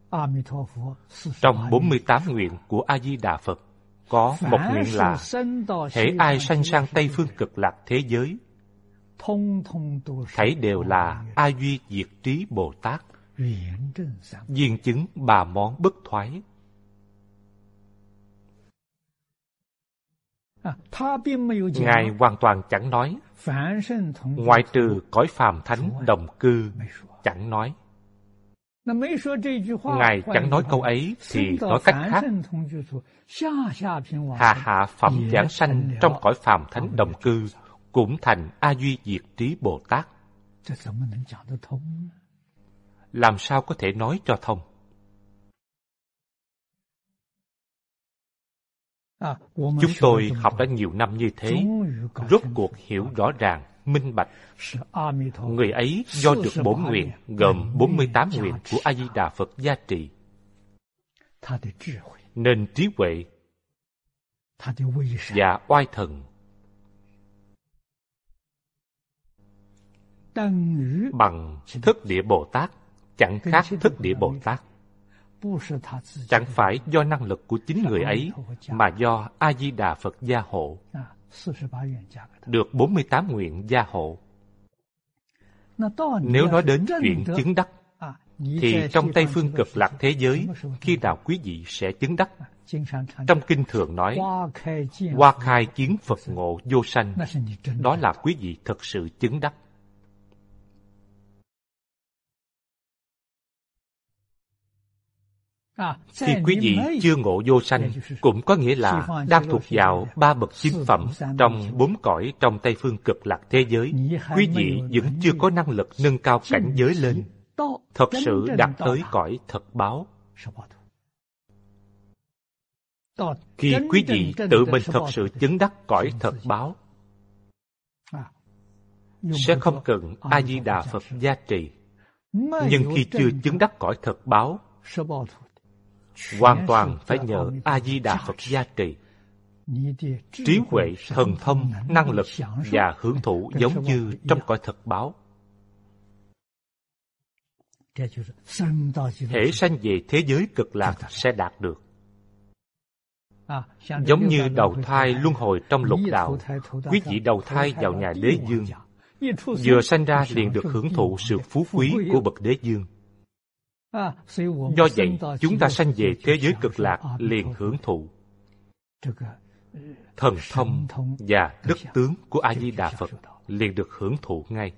Trong 48 nguyện của A-di-đà Phật có một nguyện là hễ ai sanh sang Tây Phương Cực Lạc thế giới, thảy đều là A Duy Diệt Trí Bồ Tát, viên chứng ba món bất thoái. Ngài hoàn toàn chẳng nói, ngoại trừ cõi phàm thánh đồng cư, chẳng nói. Ngài chẳng nói câu ấy thì nói cách khác, hạ phẩm giảng sanh trong cõi phàm thánh đồng cư cũng thành A Duy Diệt Trí Bồ Tát. Làm sao có thể nói cho thông? Chúng tôi học đã nhiều năm như thế, rốt cuộc hiểu rõ ràng, minh bạch. Người ấy do được bổn nguyện gồm 48 nguyện của A-di-đà Phật gia trì, nên trí huệ và oai thần bằng Thức Địa Bồ Tát, chẳng khác Thức Địa Bồ Tát. Chẳng phải do năng lực của chính người ấy, mà do A-di-đà Phật gia hộ, được 48 nguyện gia hộ. Nếu nói đến chuyện chứng đắc, thì trong Tây Phương Cực Lạc thế giới, khi nào quý vị sẽ chứng đắc? Trong kinh thường nói, hoa khai kiến Phật ngộ vô sanh, đó là quý vị thật sự chứng đắc. Khi quý vị chưa ngộ vô sanh, cũng có nghĩa là đang thuộc vào 3 bậc chính phẩm trong 4 cõi trong Tây Phương Cực Lạc thế giới. Quý vị vẫn chưa có năng lực nâng cao cảnh giới lên, thật sự đạt tới cõi thật báo. Khi quý vị tự mình thật sự chứng đắc cõi thật báo, sẽ không cần A-di-đà Phật gia trì. Nhưng khi chưa chứng đắc cõi thật báo, hoàn toàn phải nhờ A-di-đà Phật gia trì. Trí huệ, thần thông, năng lực và hưởng thụ giống như trong cõi thật báo. Hễ sanh về thế giới cực lạc sẽ đạt được. Giống như đầu thai luân hồi trong lục đạo, quý vị đầu thai vào nhà đế dương, vừa sanh ra liền được hưởng thụ sự phú quý của bậc đế dương. Do vậy, chúng ta sanh về thế giới cực lạc liền hưởng thụ thần thông và đức tướng của A-di-đà Phật, liền được hưởng thụ ngay.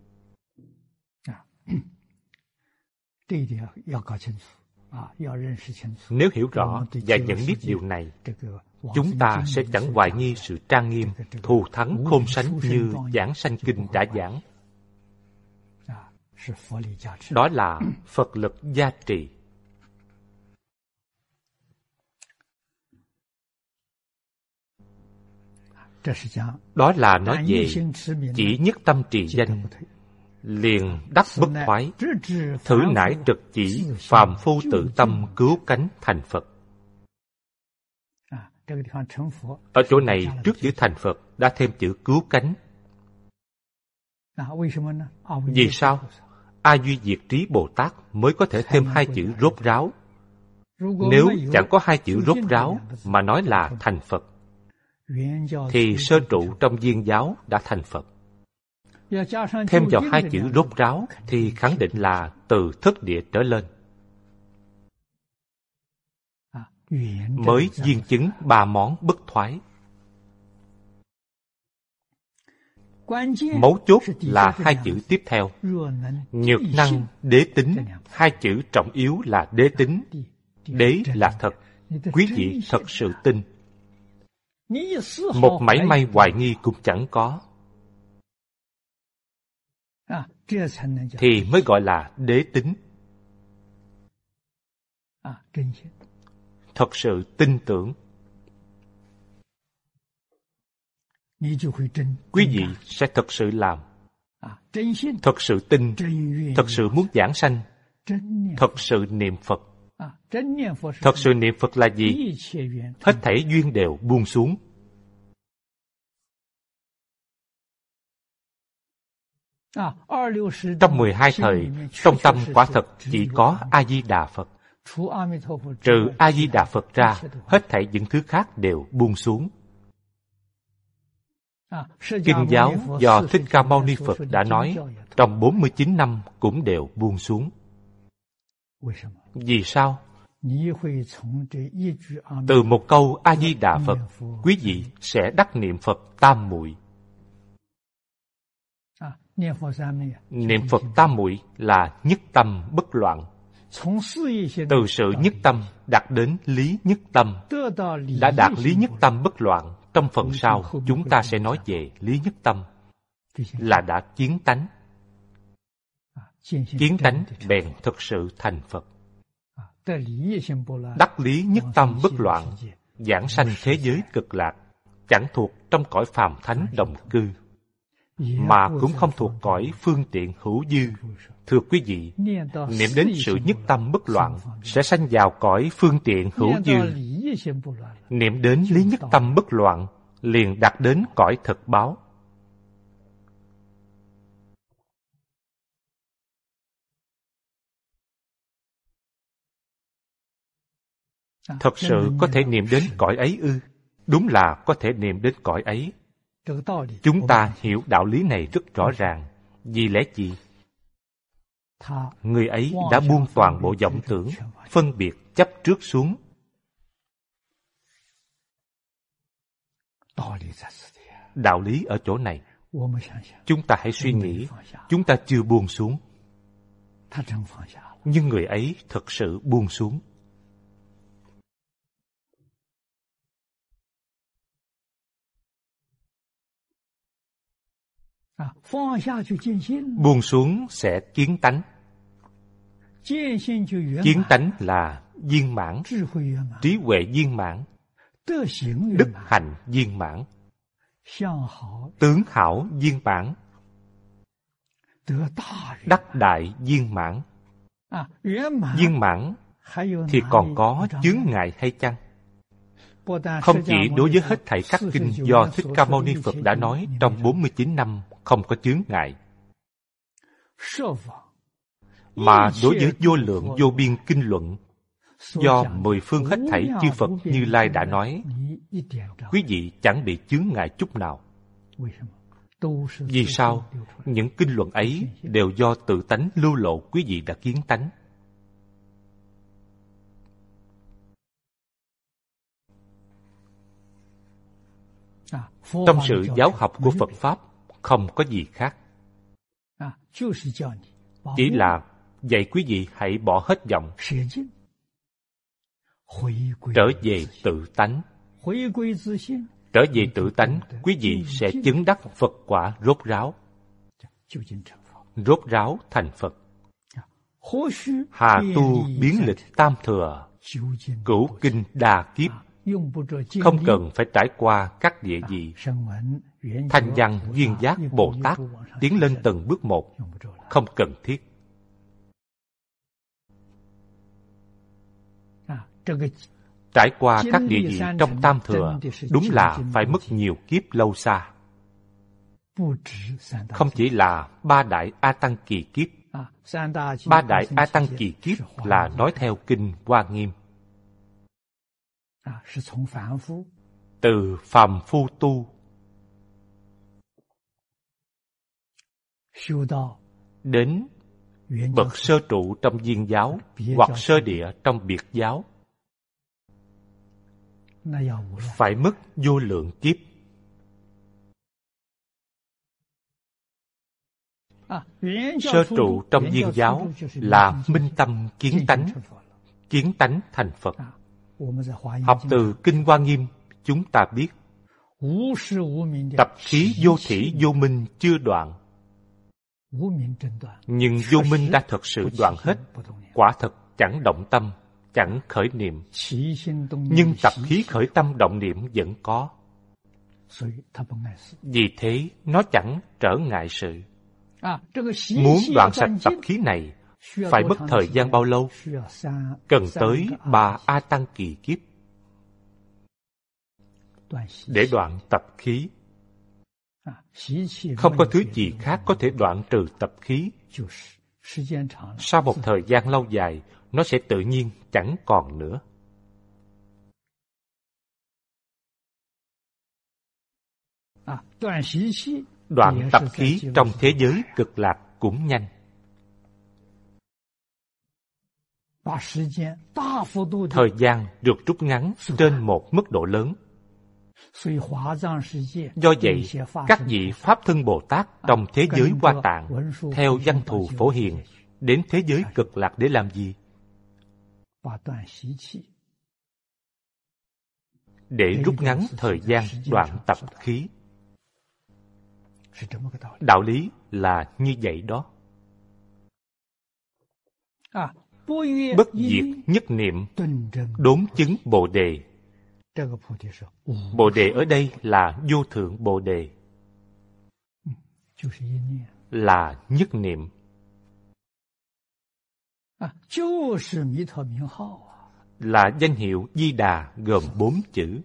Nếu hiểu rõ và nhận biết điều này, chúng ta sẽ chẳng hoài nghi sự trang nghiêm, thù thắng khôn sánh như giảng sanh kinh đã giảng. Đó là Phật lực gia trì. Đó là nói về chỉ nhất tâm trì danh, liền đắc bất thoái, thử nải trực chỉ, phàm phu tự tâm cứu cánh thành Phật. Ở chỗ này, trước chữ thành Phật đã thêm chữ cứu cánh. Vì sao? A Duy Diệt Trí Bồ Tát mới có thể thêm 2 chữ rốt ráo. Nếu chẳng có 2 chữ rốt ráo mà nói là thành Phật, thì sơ trụ trong Viên giáo đã thành Phật. Thêm vào 2 chữ rốt ráo thì khẳng định là từ Thất Địa trở lên, mới viên chứng 3 món bất thoái. Mấu chốt là 2 chữ tiếp theo, nhược năng đế tính. 2 chữ trọng yếu là đế tính. Đế là thật, quý vị thật sự tin, một mảy may hoài nghi cũng chẳng có, thì mới gọi là đế tính. Thật sự tin tưởng, quý vị sẽ thật sự làm, thật sự tin, thật sự muốn giảng sanh, thật sự niệm Phật. Thật sự niệm Phật là gì? Hết thảy duyên đều buông xuống. Trong 12 thời, trong tâm quả thật chỉ có A-di-đà Phật. Trừ A-di-đà Phật ra, hết thảy những thứ khác đều buông xuống. Kinh giáo do Thích Ca Mâu Ni Phật đã nói trong 49 năm cũng đều buông xuống. Vì sao? Từ một câu A-di-đà Phật, quý vị sẽ đắc niệm Phật tam muội. Niệm Phật tam muội là nhất tâm bất loạn. Từ sự nhất tâm đạt đến lý nhất tâm. Đã đạt lý nhất tâm bất loạn, trong phần sau chúng ta sẽ nói về lý nhất tâm, là đã kiến tánh. Kiến tánh bèn thực sự thành Phật. Đắc lý nhất tâm bất loạn, giảng sanh thế giới cực lạc, chẳng thuộc trong cõi phàm thánh đồng cư, mà cũng không thuộc cõi phương tiện hữu dư. Thưa quý vị, niệm đến sự nhất tâm bất loạn sẽ sanh vào cõi phương tiện hữu dư. Niệm đến lý nhất tâm bất loạn liền đạt đến cõi thực báo. Thật sự có thể niệm đến cõi ấy ư? Đúng là có thể niệm đến cõi ấy. Chúng ta hiểu đạo lý này rất rõ ràng. Vì lẽ gì? Người ấy đã buông toàn bộ vọng tưởng, phân biệt chấp trước xuống. Đạo lý ở chỗ này. Chúng ta hãy suy nghĩ, chúng ta chưa buông xuống. Nhưng người ấy thực sự buông xuống. Buông xuống sẽ kiến tánh. Kiến tánh là viên mãn, trí huệ viên mãn, đức hạnh viên mãn, tướng hảo viên mãn, đắc đại viên mãn. Viên mãn thì còn có chướng ngại hay chăng? Không chỉ đối với hết thảy các kinh do Thích Ca Mâu Ni Phật đã nói trong 49 năm không có chướng ngại, mà đối với vô lượng vô biên kinh luận do 10 phương hết thảy chư Phật Như Lai đã nói, quý vị chẳng bị chướng ngại chút nào. Vì sao? Những kinh luận ấy đều do tự tánh lưu lộ quý vị đã kiến tánh. Trong sự giáo học của Phật Pháp không có gì khác. Chỉ là dạy quý vị hãy bỏ hết vọng, trở về tự tánh. Trở về tự tánh, quý vị sẽ chứng đắc Phật quả rốt ráo. Rốt ráo thành Phật. Hà tu biến lịch tam thừa, cửu kinh đa kiếp. Không cần phải trải qua các địa vị thanh văn duyên giác Bồ Tát tiến lên từng bước một, không cần thiết. Trải qua các địa vị trong tam thừa đúng là phải mất nhiều kiếp lâu xa. Không chỉ là 3 đại A Tăng kỳ kiếp. 3 đại A Tăng kỳ kiếp là nói theo kinh Hoa Nghiêm. Từ phàm phu tu đến bậc sơ trụ trong viên giáo hoặc sơ địa trong biệt giáo, phải mất vô lượng kiếp. Sơ trụ trong viên giáo là minh tâm kiến tánh thành Phật. Học từ kinh Hoa Nghiêm, chúng ta biết tập khí vô thỉ vô minh chưa đoạn, nhưng vô minh đã thật sự đoạn hết. Quả thật chẳng động tâm, chẳng khởi niệm, nhưng tập khí khởi tâm động niệm vẫn có. Vì thế nó chẳng trở ngại sự. Muốn đoạn sạch tập khí này phải mất thời gian bao lâu? Cần tới 3 A Tăng kỳ kiếp để đoạn tập khí. Không có thứ gì khác có thể đoạn trừ tập khí. Sau một thời gian lâu dài, nó sẽ tự nhiên chẳng còn nữa. Đoạn tập khí trong thế giới cực lạc cũng nhanh. Thời gian được rút ngắn trên một mức độ lớn. Do vậy, các vị Pháp Thân Bồ Tát trong thế giới Hoa Tạng theo văn thù Phổ Hiền đến thế giới cực lạc để làm gì? Để rút ngắn thời gian đoạn tập khí. Đạo lý là như vậy đó. Bất diệt nhất niệm, đốn chứng Bồ Đề. Bồ Đề ở đây là vô thượng Bồ Đề, là nhất niệm. Là danh hiệu Di Đà gồm 4 chữ.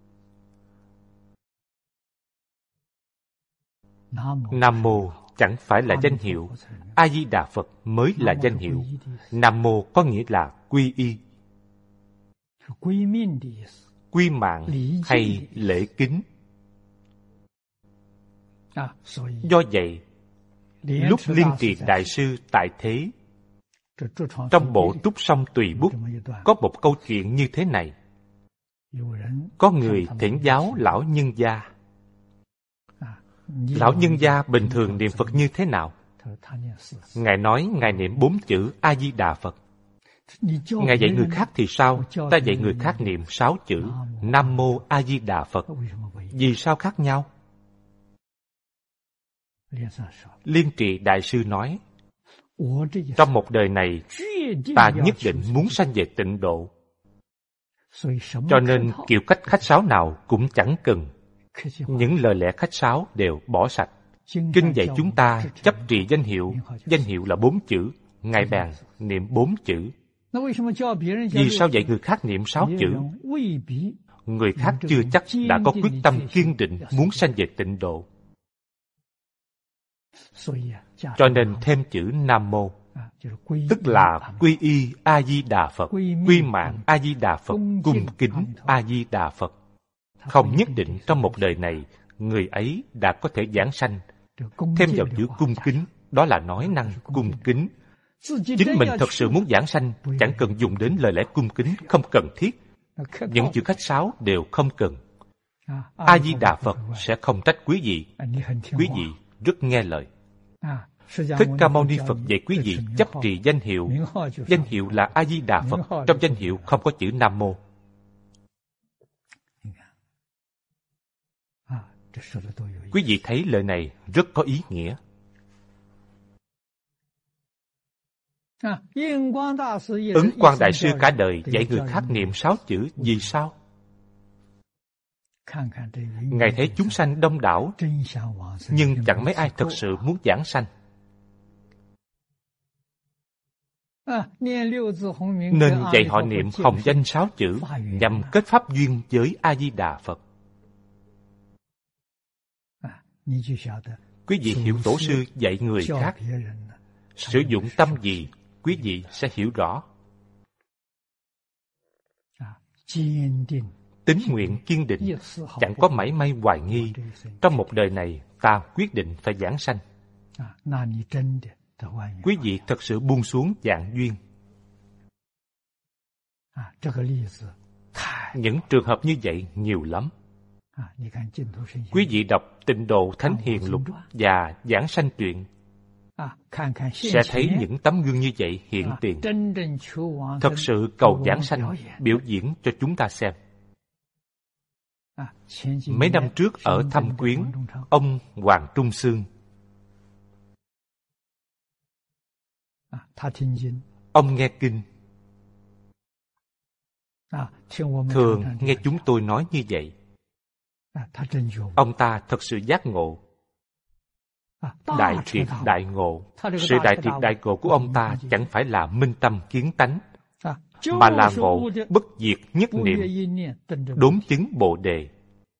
Nam Mô chẳng phải là danh hiệu, A Di Đà Phật mới là danh hiệu. Nam Mô có nghĩa là quy y, quy mạng hay lễ kính. Do vậy, lúc Liên Trì Đại Sư tại thế, trong bộ Trúc Song Tùy Bút có một câu chuyện như thế này. Có người thỉnh giáo lão nhân gia. Lão nhân gia bình thường niệm Phật như thế nào? Ngài nói Ngài niệm 4 chữ A Di Đà Phật. Ngài dạy người khác thì sao? Ta dạy người khác niệm 6 chữ Nam Mô A Di Đà Phật. Vì sao khác nhau? Liên Trì Đại Sư nói, trong một đời này, ta nhất định muốn sanh về tịnh độ. Cho nên kiểu cách khách sáo nào cũng chẳng cần. Những lời lẽ khách sáo đều bỏ sạch. Kinh dạy chúng ta chấp trì danh hiệu là 4 chữ. Ngài bèn niệm 4 chữ. Vì sao dạy người khác niệm 6 chữ? Người khác chưa chắc đã có quyết tâm kiên định muốn sanh về tịnh độ. Cho nên thêm chữ Nam Mô, tức là quy y A Di Đà Phật, quy mạng A Di Đà Phật, cung kính A Di Đà Phật. Không nhất định trong một đời này người ấy đã có thể giảng sanh. Thêm vào chữ cung kính, đó là nói năng cung kính. Chính mình thật sự muốn giảng sanh, chẳng cần dùng đến lời lẽ cung kính, không cần thiết. Những chữ khách sáo đều không cần. A Di Đà Phật sẽ không trách quý vị. Quý vị rất nghe lời. Thích Ca Mâu Ni Phật dạy quý vị chấp trì danh hiệu. Danh hiệu là A Di Đà Phật. Trong danh hiệu không có chữ Nam Mô. Quý vị thấy lời này rất có ý nghĩa. Ứng Quang Đại Sư cả đời dạy người khác niệm 6 chữ. Vì sao? Ngài thấy chúng sanh đông đảo, nhưng chẳng mấy ai thật sự muốn giảng sanh. Nên dạy họ niệm hồng danh 6 chữ nhằm kết pháp duyên với A Di Đà Phật. Quý vị hiểu Tổ sư dạy người khác sử dụng tâm gì, quý vị sẽ hiểu rõ. Tín nguyện kiên định, chẳng có mảy may hoài nghi. Trong một đời này, ta quyết định phải giảng sanh. Quý vị thật sự buông xuống dạng duyên. Những trường hợp như vậy nhiều lắm. Quý vị đọc Tịnh Độ Thánh Hiền Lục và Giảng Sanh Truyện sẽ thấy những tấm gương như vậy hiện tiền. Thật sự cầu giảng sanh biểu diễn cho chúng ta xem. Mấy năm trước ở Thâm Quyến, ông Hoàng Trung Sương, ông nghe kinh. Thường nghe chúng tôi nói như vậy. Ông ta thật sự giác ngộ. Đại triệt đại ngộ. Sự đại triệt đại ngộ của ông ta chẳng phải là minh tâm kiến tánh, mà là ngộ bất diệt nhất niệm, đốn chứng Bồ Đề.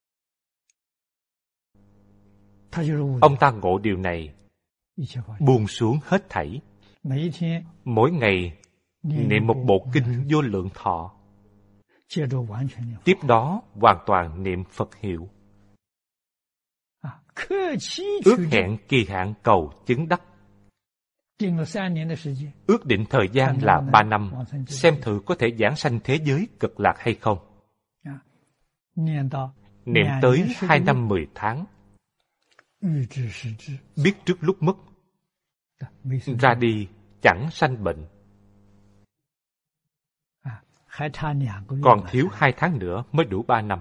Ông ta ngộ điều này, buông xuống hết thảy. Mỗi ngày niệm một bộ kinh Vô Lượng Thọ, tiếp đó hoàn toàn niệm Phật hiệu, ước hẹn kỳ hạn cầu chứng đắc. Ước định thời gian là 3 năm, xem thử có thể giảng sanh thế giới Cực Lạc hay không. Niệm tới 2 năm 10 tháng, biết trước lúc mất, ra đi chẳng sanh bệnh. Còn thiếu 2 tháng nữa mới đủ 3 năm.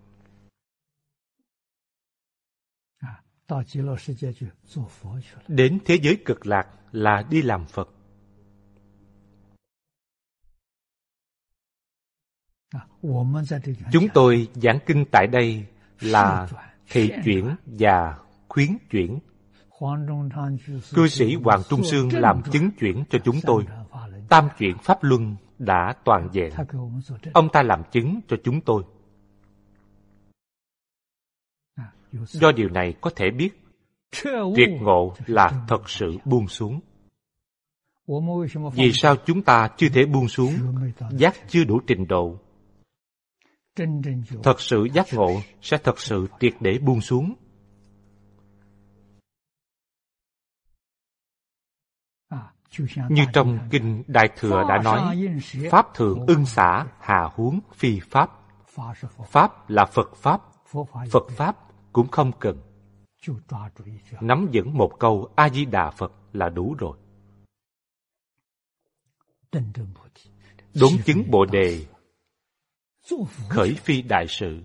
Đến thế giới Cực Lạc là đi làm Phật. Chúng tôi giảng kinh tại đây là thị chuyển và khuyến chuyển. Cư sĩ Hoàng Trung Sương làm chứng chuyển cho chúng tôi. Tam chuyển Pháp Luân đã toàn vẹn. Ông ta làm chứng cho chúng tôi. Do điều này có thể biết, triệt ngộ là thật sự buông xuống. Vì sao chúng ta chưa thể buông xuống? Giác chưa đủ trình độ. Thật sự giác ngộ sẽ thật sự triệt để buông xuống. Như trong Kinh Đại Thừa đã nói, Pháp thường ưng xả, hà huống phi Pháp. Pháp là Phật Pháp. Phật Pháp cũng không cần. Nắm vững một câu A-di-đà Phật là đủ rồi. Đốn chứng Bồ Đề, khởi phi đại sự.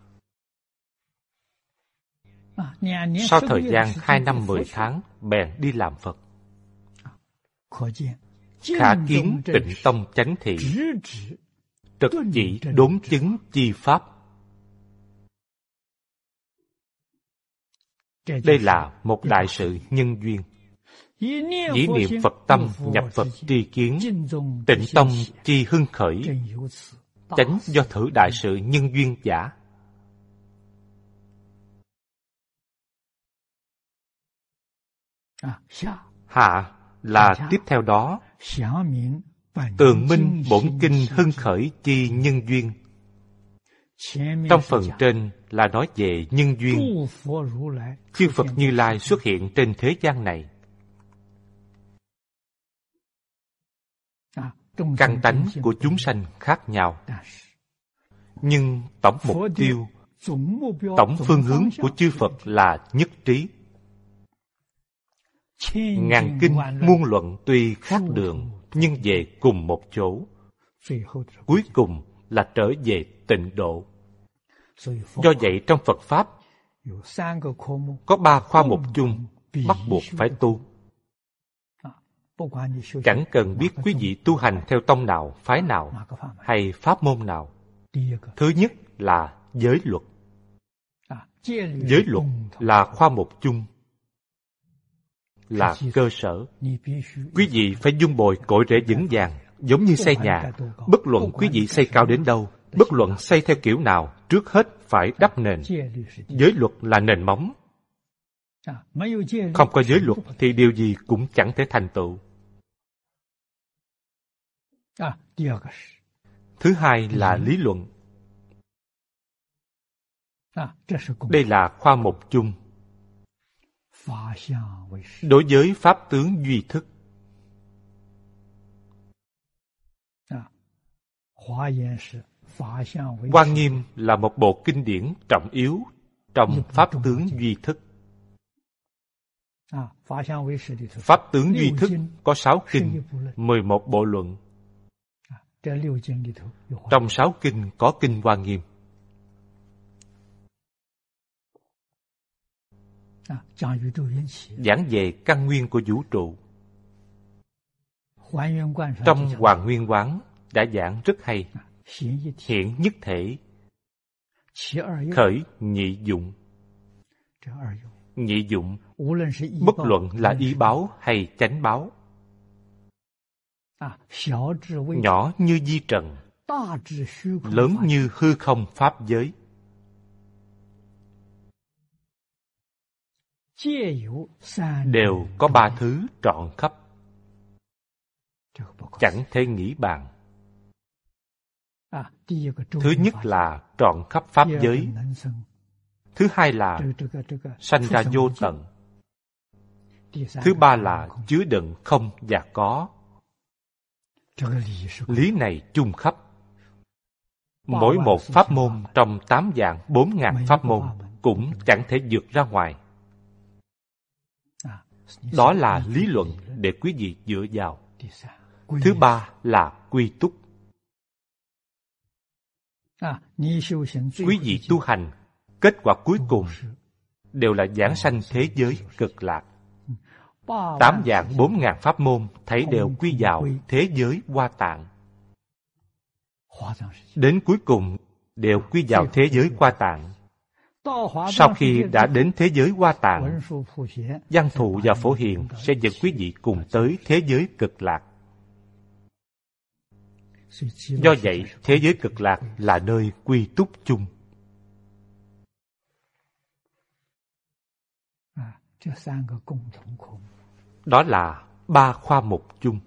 Sau thời gian 2 năm 10 tháng, bèn đi làm Phật. Khả kiến Tịnh Tông chánh thị, trực chỉ đốn chứng chi Pháp. Đây là một đại sự nhân duyên. Dĩ niệm Phật tâm nhập Phật tri kiến, Tịnh Tông chi hưng khởi, chánh do thử đại sự nhân duyên giả. Hạ là tiếp theo đó, tường minh bổn kinh hưng khởi chi nhân duyên. Trong phần trên là nói về nhân duyên. Chư Phật Như Lai xuất hiện trên thế gian này. Căn tánh của chúng sanh khác nhau, nhưng tổng mục tiêu, tổng phương hướng của chư Phật là nhất trí. Ngàn kinh muôn luận tuy khác đường, nhưng về cùng một chỗ. Cuối cùng là trở về tịnh độ. Do vậy trong Phật Pháp có 3 khoa mục chung bắt buộc phải tu. Chẳng cần biết quý vị tu hành theo tông nào, phái nào hay pháp môn nào. Thứ nhất là giới luật. Giới luật là khoa mục chung, là cơ sở. Quý vị phải dung bồi cội rễ vững vàng, giống như xây nhà. Bất luận quý vị xây cao đến đâu, bất luận xây theo kiểu nào, trước hết phải đắp nền. Giới luật là nền móng. Không có giới luật thì điều gì cũng chẳng thể thành tựu. Thứ hai là lý luận. Đây là khoa mục chung. Đối với pháp tướng duy thức, Hoa Nghiêm là một bộ kinh điển trọng yếu trong pháp tướng duy thức. Pháp tướng duy thức có 6 kinh, 11 bộ luận. Trong 6 kinh có kinh Hoa Nghiêm. Giảng về căn nguyên của vũ trụ. Trong Hoàn Nguyên Quán đã giảng rất hay. Hiện nhất thể, khởi nhị dụng. Nhị dụng, bất luận là y báo hay chánh báo. Nhỏ như di trần, lớn như hư không pháp giới. Đều có 3 thứ trọn khắp. chẳng thể nghĩ bàn. Thứ nhất là trọn khắp pháp giới. Thứ hai là sanh ra vô tận. Thứ ba là chứa đựng không và có. Lý này chung khắp. Mỗi một pháp môn trong 8 vạn 4.000 pháp môn cũng chẳng thể vượt ra ngoài. Đó là lý luận để quý vị dựa vào. Thứ ba là quy túc. Quý vị tu hành, kết quả cuối cùng đều là giảng sanh thế giới cực lạc. 8 vạn 4.000 pháp môn thấy đều quy vào thế giới Hoa Tạng. Đến cuối cùng đều quy vào thế giới Hoa Tạng. Sau khi đã đến thế giới Hoa Tạng, Văn Thù và Phổ Hiền sẽ dẫn quý vị cùng tới thế giới cực lạc. Do vậy, thế giới cực lạc là nơi quy túc chung. Đó là 3 khoa mục chung.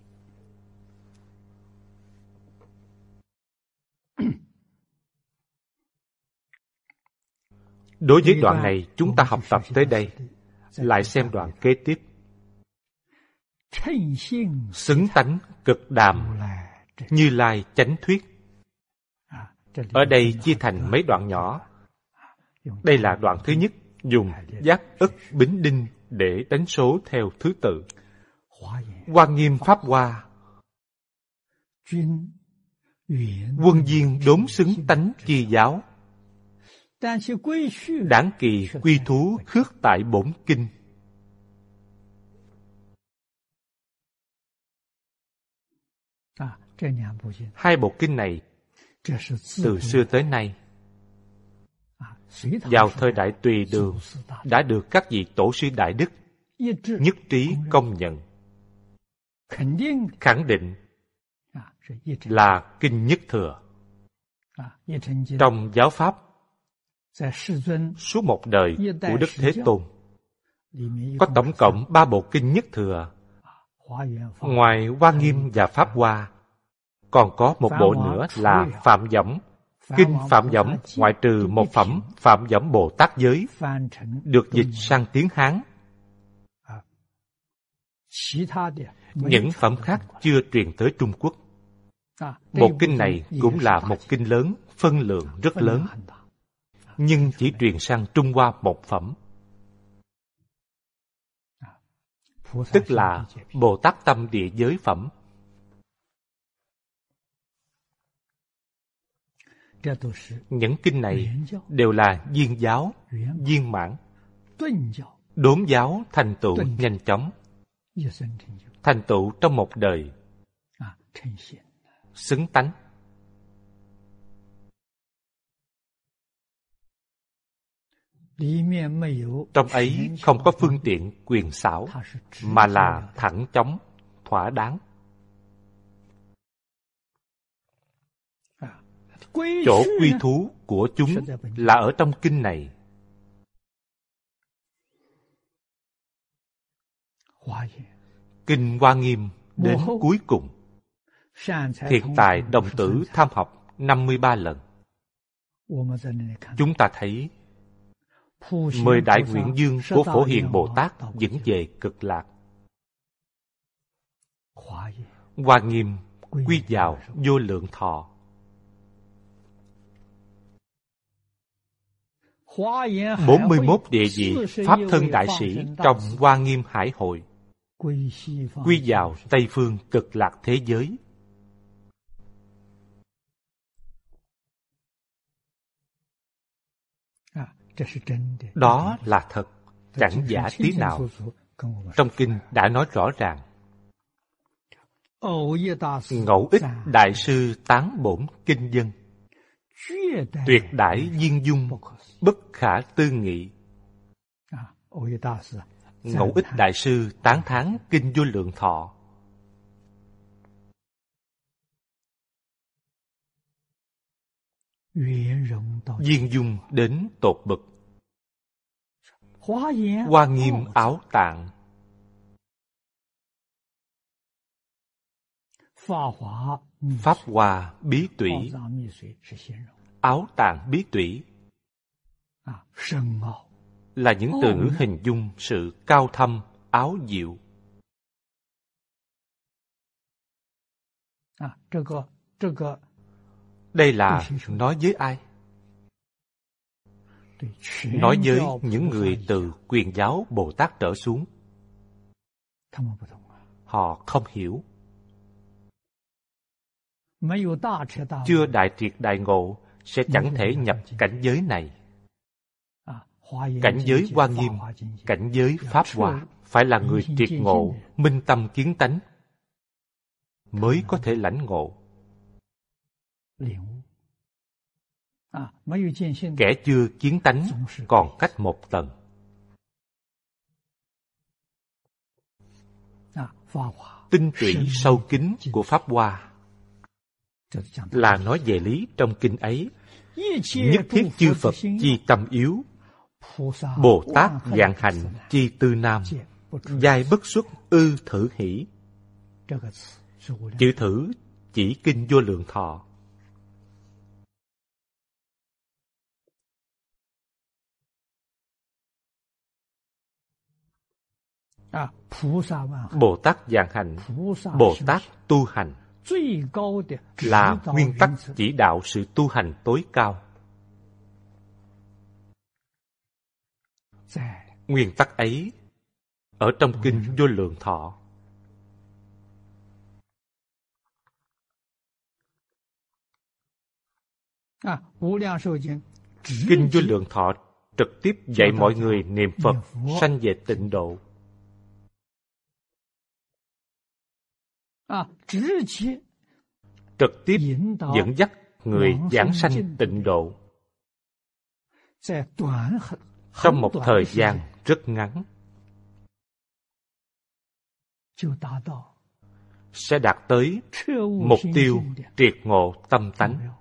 Đối với đoạn này, chúng ta học tập tới đây. Lại xem đoạn kế tiếp. Xứng tánh cực đàm, Như Lai chánh thuyết. Ở đây chia thành mấy đoạn nhỏ. Đây là đoạn thứ nhất, dùng giác ức bính đinh để đánh số theo thứ tự. Hoa Nghiêm Pháp Hoa, quân viên đốn xứng tánh chi giáo, đảng kỳ quy thú khước tại bổn kinh. Hai bộ kinh này từ xưa tới nay vào thời đại Tùy Đường đã được các vị tổ sư đại đức nhất trí công nhận, khẳng định là kinh nhất thừa. Trong giáo pháp, suốt một đời của Đức Thế Tôn có tổng cộng 3 bộ kinh nhất thừa. Ngoài Hoa Nghiêm và Pháp Hoa, còn có một bộ nữa là Phạm Võng. Kinh Phạm Võng ngoại trừ một phẩm Phạm Võng Bồ Tát Giới được dịch sang tiếng Hán. Những phẩm khác chưa truyền tới Trung Quốc. Bộ kinh này cũng là một kinh lớn, phân lượng rất lớn, nhưng chỉ truyền sang Trung Hoa một phẩm, tức là Bồ Tát Tâm Địa Giới phẩm. Những kinh này đều là viên giáo, viên mãn. Đốn giáo thành tựu nhanh chóng, thành tựu trong một đời, xứng tánh. Trong ấy không có phương tiện quyền xảo, mà là thẳng chóng, thỏa đáng. Chỗ quy thú của chúng là ở trong kinh này. Kinh Hoa Nghiêm đến cuối cùng, Thiện Tài đồng tử tham học 53 lần. Chúng ta thấy 10 đại nguyện dương của Phổ Hiền Bồ Tát dẫn về cực lạc. Hoa Nghiêm quy vào vô lượng thọ. 41 địa vị Pháp thân đại sĩ trong Hoa Nghiêm Hải Hội quy vào Tây Phương cực lạc thế giới. Đó là thật, chẳng giả tí nào. Trong kinh đã nói rõ ràng. Ngẫu ích đại sư tán bổn kinh dân, tuyệt đãi viên dung, bất khả tư nghị. Ngẫu ích đại sư tán thán kinh Vô Lượng Thọ. Viên dung đến tột bực. Hoa Nghiêm áo tạng. Pháp Hoa bí tủy, áo tạng bí tủy là những từ ngữ hình dung sự cao thâm, áo diệu. Đây là nói với ai? Nói với những người từ Quyền giáo Bồ Tát trở xuống. Họ không hiểu. Chưa đại triệt đại ngộ sẽ chẳng thể nhập cảnh giới này. Cảnh giới Hoa Nghiêm, cảnh giới Pháp Hoa phải là người triệt ngộ, minh tâm kiến tánh mới có thể lãnh ngộ. Kẻ chưa kiến tánh còn cách một tầng. Tinh tủy sâu kín của Pháp Hoa là nói về lý trong kinh ấy. Nhất thiết chư Phật chi tâm yếu, Bồ Tát vạn hạnh chi tư nam, giai bất xuất ư thử hỷ. Chữ thử chỉ kinh Vô Lượng Thọ. Bồ Tát vạn hạnh, Bồ Tát tu hành là nguyên tắc chỉ đạo sự tu hành tối cao. Nguyên tắc ấy ở trong kinh Vô Lượng Thọ. Kinh Vô Lượng Thọ trực tiếp dạy mọi người niệm Phật sanh về tịnh độ. Trực tiếp dẫn dắt người giảng sanh tịnh độ trong một thời gian rất ngắn, sẽ đạt tới mục tiêu triệt ngộ tâm tánh.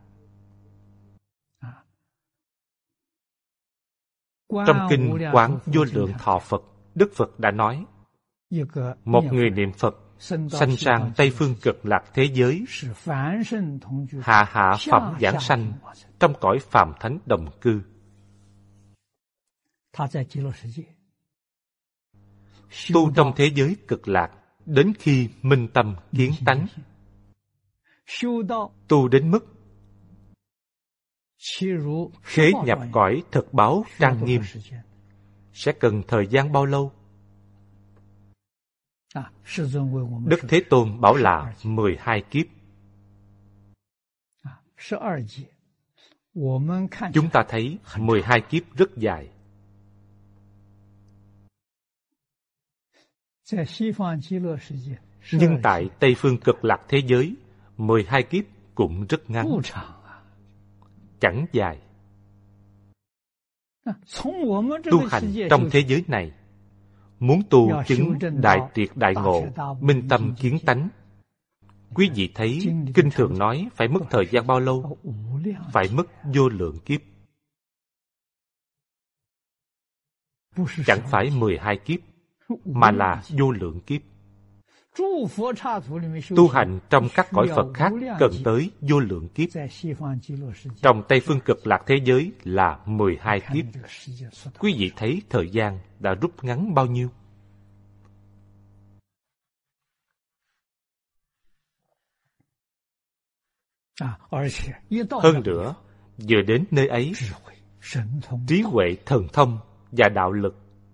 Trong kinh Quán Vô Lượng Thọ Phật, Đức Phật đã nói, một người niệm Phật sanh sang Tây Phương Cực Lạc thế giới, hạ phẩm giảng sanh trong cõi phàm thánh đồng cư. Tu trong thế giới cực lạc đến khi minh tâm kiến tánh. Tu đến mức khế nhập cõi thực báo trang nghiêm sẽ cần thời gian bao lâu? Đức Thế Tôn bảo là 12 kiếp. Chúng ta thấy 12 kiếp rất dài. Nhưng tại Tây Phương Cực Lạc thế giới, 12 kiếp cũng rất ngắn, chẳng dài. Tu hành trong thế giới này, muốn tu chứng đại triệt đại ngộ, minh tâm kiến tánh, quý vị thấy kinh thường nói phải mất thời gian bao lâu? Phải mất vô lượng kiếp. Chẳng phải 12 kiếp, mà là vô lượng kiếp. Tu hành trong các cõi Phật khác cần tới vô lượng kiếp. Trong Tây Phương Cực Lạc thế giới là 12 kiếp. Quý vị thấy thời gian đã rút ngắn bao nhiêu? Hơn nữa, vừa đến nơi ấy, trí huệ thần thông và đạo lực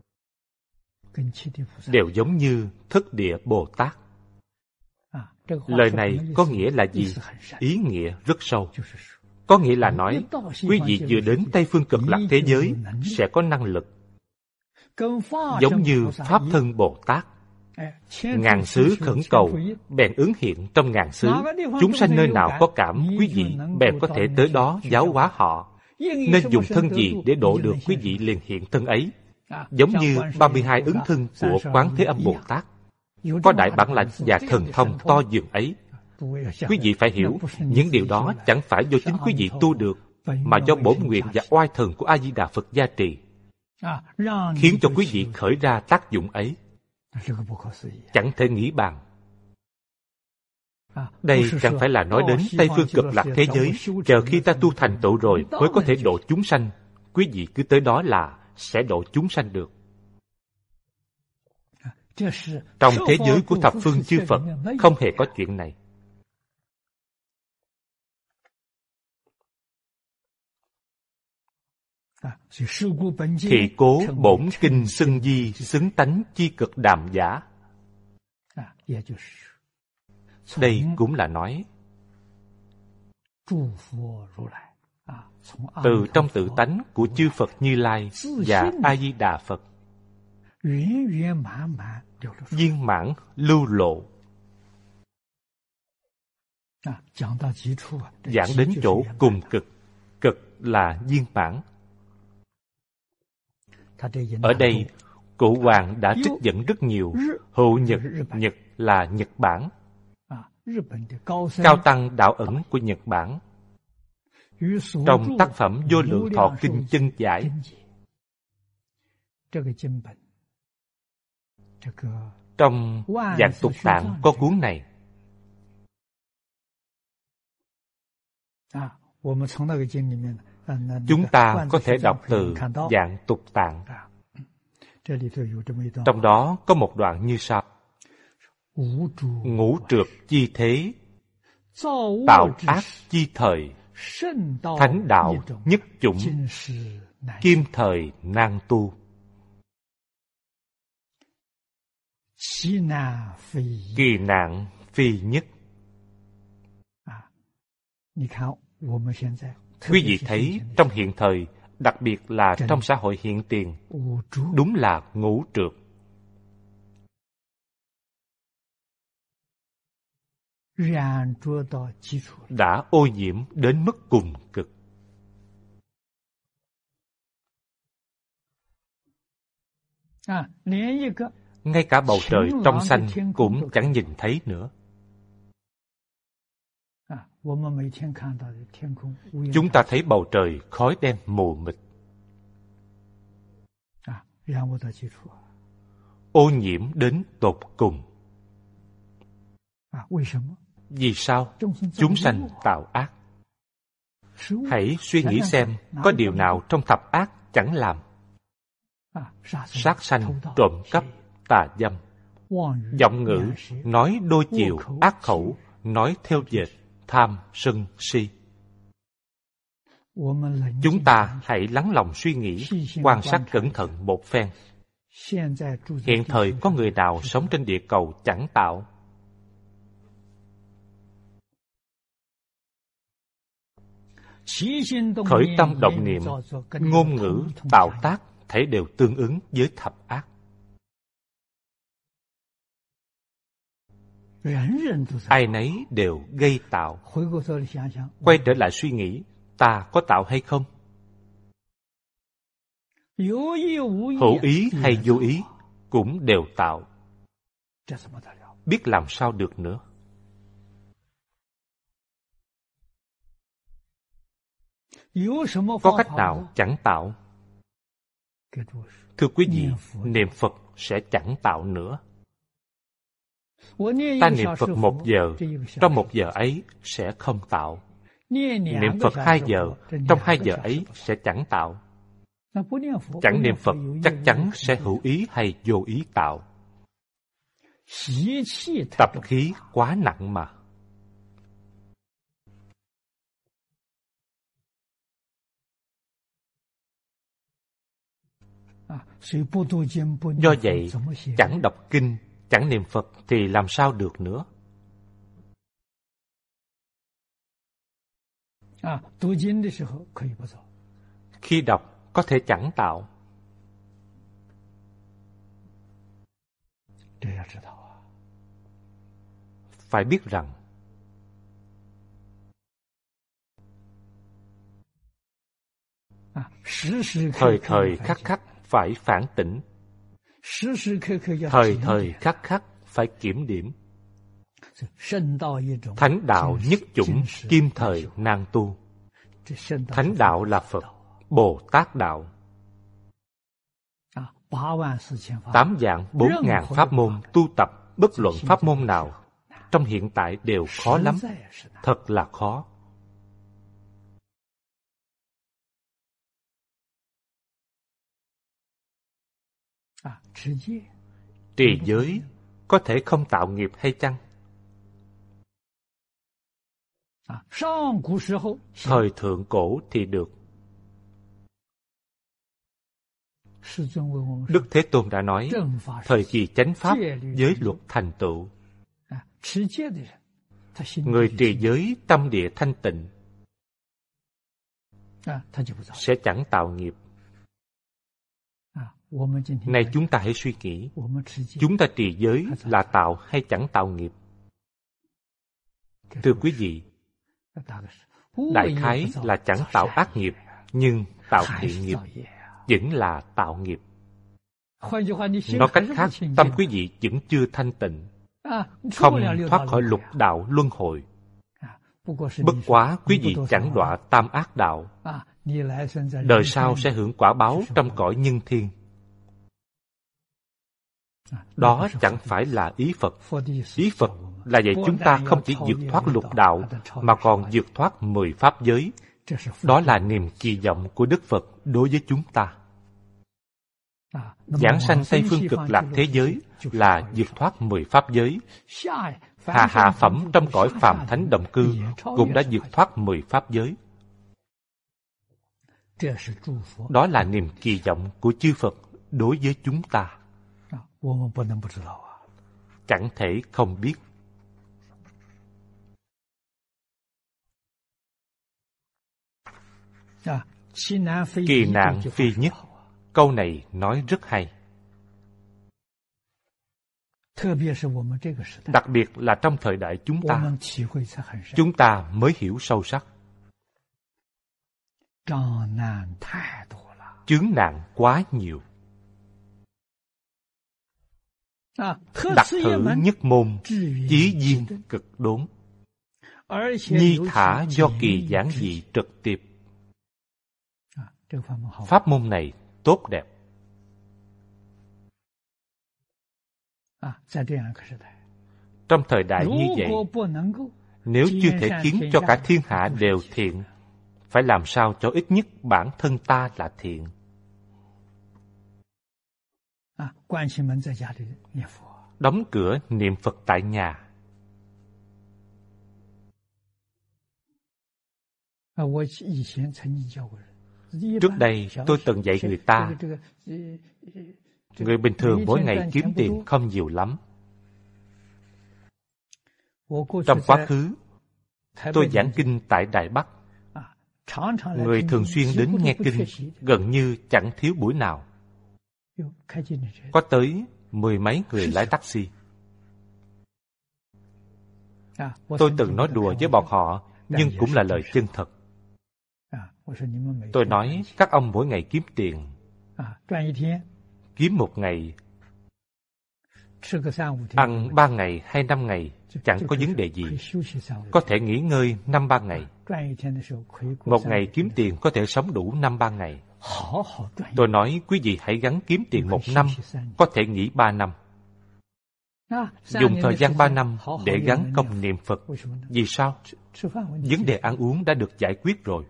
đều giống như Thất Địa Bồ Tát. Lời này có nghĩa là gì? Ý nghĩa rất sâu. Có nghĩa là nói, quý vị vừa đến Tây Phương Cực Lạc thế giới sẽ có năng lực giống như Pháp Thân Bồ Tát. Ngàn xứ khẩn cầu, bèn ứng hiện trong ngàn xứ. Chúng sanh nơi nào có cảm, quý vị bèn có thể tới đó giáo hóa họ. Nên dùng thân gì để độ được, quý vị liền hiện thân ấy. Giống như 32 ứng thân của Quán Thế Âm Bồ Tát. Có đại bản lãnh và thần thông to dường ấy. Quý vị phải hiểu, những điều đó chẳng phải do chính quý vị tu được, mà do bổn nguyện và oai thần của A-di-đà Phật gia trì, khiến cho quý vị khởi ra tác dụng ấy. Chẳng thể nghĩ bàn. Đây chẳng phải là nói đến Tây phương cực lạc thế giới, chờ khi ta tu thành tựu rồi mới có thể độ chúng sanh. Quý vị cứ tới đó là sẽ độ chúng sanh được. Trong thế giới của thập phương chư Phật không hề có chuyện này. Thị cố bổn kinh xưng di, xứng tánh chi cực đàm giả. Đây cũng là nói từ trong tự tánh của chư Phật Như Lai và A Di Đà Phật viên mãn lưu lộ. Giảng đến chỗ cùng cực, cực là viên mãn. Ở đây, Cụ Hoàng đã trích dẫn rất nhiều. Hữu Nhật, Nhật là Nhật Bản. Cao tăng đạo ẩn của Nhật Bản. Trong tác phẩm Vô Lượng Thọ Kinh chân giải, trong Vạn Tục Tạng có cuốn này. Chúng ta có thể đọc từ Vạn Tục Tạng. Trong đó có một đoạn như sau: ngũ trược chi thế, tạo ác chi thời, thánh đạo nhất chủng, kim thời nan tu. Kỳ nạn phi nhất. Quý vị thấy trong hiện thời, đặc biệt là trong xã hội hiện tiền, đúng là ngũ trược. Đã ô nhiễm đến mức cùng cực. Ngay cả bầu trời trong xanh cũng chẳng nhìn thấy nữa. Chúng ta thấy bầu trời khói đen mù mịt. Ô nhiễm đến tột cùng. Vì sao? Chúng sanh tạo ác. Hãy suy nghĩ xem, có điều nào trong thập ác chẳng làm? Sát sanh, trộm cắp, tà dâm, giọng ngữ, nói đôi chiều, ác khẩu, nói theo dệt, tham, sân, si. Chúng ta hãy lắng lòng suy nghĩ, quan sát cẩn thận một phen. Hiện thời có người nào sống trên địa cầu chẳng tạo? Khởi tâm động niệm, ngôn ngữ, tạo tác thể đều tương ứng với thập ác. Ai nấy đều gây tạo. Quay trở lại suy nghĩ, ta có tạo hay không? Hữu ý hay vô ý cũng đều tạo. Biết làm sao được nữa. Có cách nào chẳng tạo? Thưa quý vị, niệm Phật sẽ chẳng tạo nữa. Ta niệm Phật 1 giờ, trong 1 giờ ấy sẽ không tạo. Niệm Phật 2 giờ, trong 2 giờ ấy sẽ chẳng tạo. Chẳng niệm Phật chắc chắn sẽ hữu ý hay vô ý tạo. Tập khí quá nặng mà. Do vậy, chẳng đọc kinh, chẳng niệm Phật thì làm sao được nữa. Khi đọc có thể chẳng tạo. Phải biết rằng thời thời khắc khắc phải phản tỉnh, thời thời khắc khắc phải kiểm điểm. Thánh đạo nhất chủng, kim thời nan tu. Thánh đạo là Phật, Bồ Tát đạo. 8 vạn 4 ngàn pháp môn tu tập, bất luận pháp môn nào, trong hiện tại đều khó lắm, thật là khó. Trì giới có thể không tạo nghiệp hay chăng? Thời thượng cổ thì được. Đức Thế Tôn đã nói, thời kỳ chánh pháp, giới luật thành tựu. Người trì giới tâm địa thanh tịnh sẽ chẳng tạo nghiệp. Này chúng ta hãy suy nghĩ, chúng ta trì giới là tạo hay chẳng tạo nghiệp? Thưa quý vị, đại khái là chẳng tạo ác nghiệp, nhưng tạo thiện nghiệp vẫn là tạo nghiệp. Nói cách khác, tâm quý vị vẫn chưa thanh tịnh, không thoát khỏi lục đạo luân hồi. Bất quá quý vị chẳng đọa tam ác đạo, đời sau sẽ hưởng quả báo trong cõi nhân thiên. Đó chẳng phải là ý Phật. Ý Phật là dạy chúng ta không chỉ vượt thoát lục đạo, mà còn vượt thoát 10 pháp giới. Đó là niềm kỳ vọng của Đức Phật đối với chúng ta. Giảng sanh Tây Phương Cực Lạc thế giới là vượt thoát 10 pháp giới. Hạ phẩm trong cõi phàm thánh đồng cư cũng đã vượt thoát 10 pháp giới. Đó là niềm kỳ vọng của chư Phật đối với chúng ta. Chẳng thể không biết. Kỳ nạn phi nhất. Câu này nói rất hay. Đặc biệt là trong thời đại chúng ta mới hiểu sâu sắc. Chướng nạn quá nhiều. Đặc thử nhất môn, chí duyên cực đốn. Nhi thả do kỳ giản dị trực tiếp. Pháp môn này tốt đẹp. Trong thời đại như vậy, nếu chưa thể khiến cho cả thiên hạ đều thiện, phải làm sao cho ít nhất bản thân ta là thiện. Đóng cửa niệm Phật tại nhà. Trước đây tôi từng dạy người ta, người bình thường mỗi ngày kiếm tiền không nhiều lắm. Trong quá khứ, tôi giảng kinh tại Đài Bắc. Người thường xuyên đến nghe kinh, gần như chẳng thiếu buổi nào. Có tới 10 mấy người lái taxi. Tôi từng nói đùa với bọn họ, nhưng cũng là lời chân thật. Tôi nói, các ông mỗi ngày kiếm tiền. Kiếm một ngày, ăn 3 ngày hay 5 ngày, chẳng có vấn đề gì. Có thể nghỉ ngơi 5-3 ngày. Một ngày kiếm tiền có thể sống đủ 5-3 ngày. Tôi nói, quý vị hãy gắng kiếm tiền 1 năm, có thể nghỉ 3 năm. Dùng thời gian 3 năm để gắng công niệm Phật. Vì sao? Vấn đề ăn uống đã được giải quyết rồi.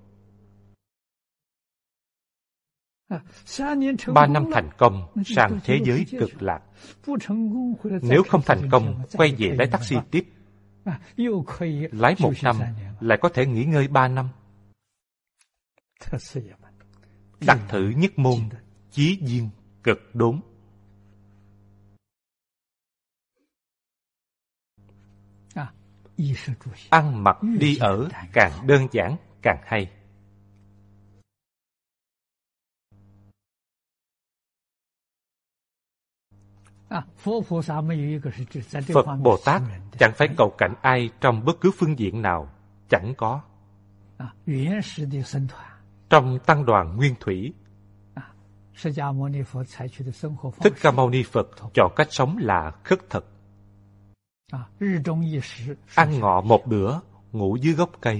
3 năm thành công, sang thế giới cực lạc. Nếu không thành công, quay về lái taxi tiếp. Lái 1 năm, lại có thể nghỉ ngơi 3 năm. Đặc thử nhất môn, chí duyên cực đốn. Ăn mặc đi ở càng đơn giản càng hay. Phật Bồ Tát chẳng phải cầu cảnh ai trong bất cứ phương diện nào, chẳng có. Trong tăng đoàn nguyên thủy, Thích Ca Mâu Ni Phật chọn cách sống là khất thực. Ăn ngọ một bữa, ngủ dưới gốc cây.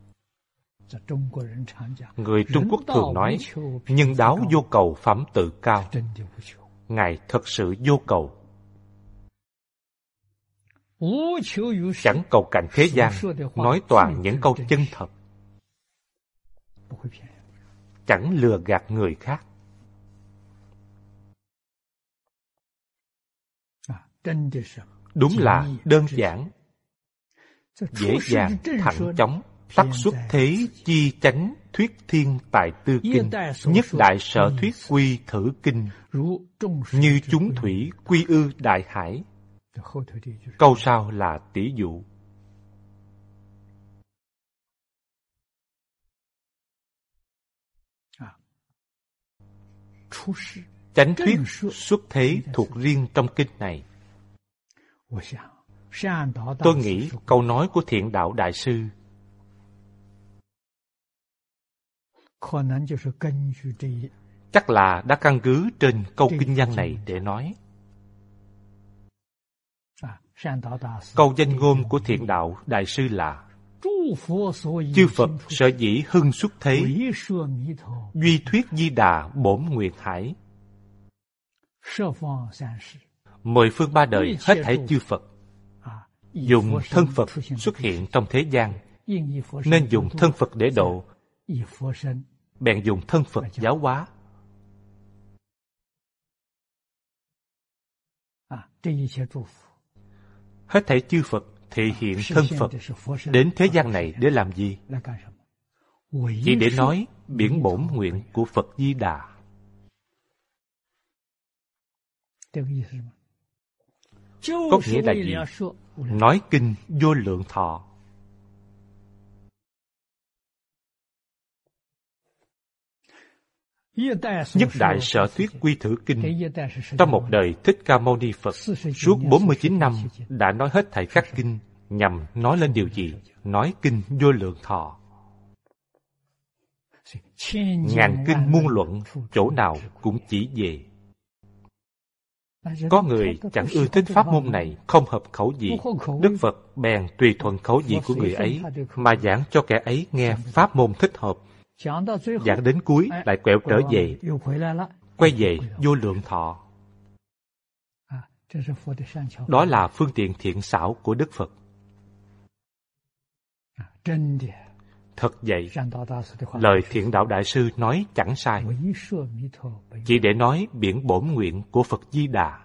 Người Trung Quốc thường nói, nhân đáo vô cầu phẩm tự cao. Ngài thật sự vô cầu. chẳng cầu cạnh thế gian, nói toàn những câu chân thật, chẳng lừa gạt người khác. Đúng là đơn giản, dễ dàng, thẳng chóng, tắc xuất thế chi chánh thuyết thiên tại tư kinh, nhất đại sở thuyết quy thử kinh, như chúng thủy quy ư đại hải. Câu sau là tỷ dụ. Chánh thuyết xuất thế thuộc riêng trong kinh này. Tôi nghĩ câu nói của Thiện Đạo Đại Sư chắc là đã căn cứ trên câu kinh văn này để nói. Câu danh ngôn của Thiện Đạo Đại Sư là: chư Phật sở dĩ hưng xuất thế, duy thuyết Di Đà bổn nguyện hải. Mười phương ba đời hết thảy chư Phật dùng thân Phật xuất hiện trong thế gian, nên dùng thân Phật để độ, bèn dùng thân Phật giáo hóa. Hết thảy chư Phật thể hiện thân Phật đến thế gian này để làm gì? Chỉ để nói biển bổn nguyện của Phật Di Đà. Có nghĩa là gì? Nói kinh vô lượng thọ. Nhất đại sở thuyết quy thử kinh. Trong một đời Thích Ca Mâu Ni Phật, suốt 49 năm đã nói hết thảy các kinh, nhằm nói lên điều gì? Nói kinh vô lượng thọ. Ngàn kinh muôn luận, chỗ nào cũng chỉ về. Có người chẳng ưa thích pháp môn này, không hợp khẩu vị. Đức Phật bèn tùy thuận khẩu vị của người ấy, mà giảng cho kẻ ấy nghe pháp môn thích hợp. Giảng đến cuối lại quẹo trở về, quay về vô lượng thọ. Đó là phương tiện thiện xảo của Đức Phật. Thật vậy, lời Thiện Đạo Đại Sư nói chẳng sai, chỉ để nói biển bổn nguyện của Phật Di Đà.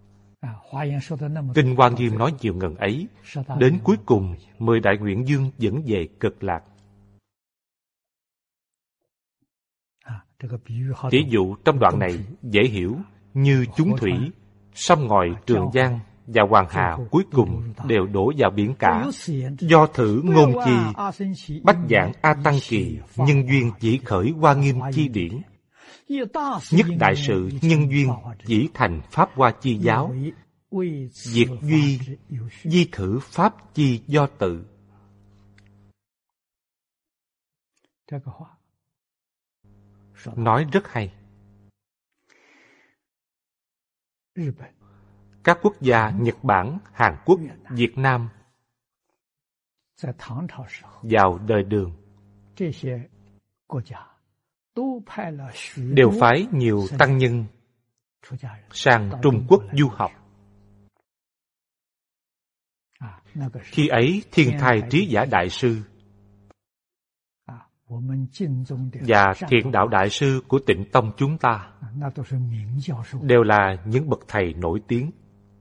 Kinh Hoa Nghiêm nói nhiều ngần ấy, đến cuối cùng 10 đại nguyện dương dẫn về Cực Lạc. Ví dụ trong đoạn này dễ hiểu, như chúng thủy, sông ngòi Trường Giang và Hoàng Hà cuối cùng đều đổ vào biển cả. Do thử ngôn chi, bách dạng A Tăng Kỳ, nhân duyên chỉ khởi Hoa Nghiêm chi điển. Nhất đại sự nhân duyên chỉ thành Pháp Hoa chi giáo. Diệt duy, di thử Pháp chi do tự. Nói rất hay. Các quốc gia Nhật Bản, Hàn Quốc, Việt Nam vào đời Đường đều phái nhiều tăng nhân sang Trung Quốc du học. Khi ấy Thiên Thai Trí Giả Đại Sư và Thiện Đạo Đại Sư của Tịnh Tông chúng ta đều là những bậc thầy nổi tiếng.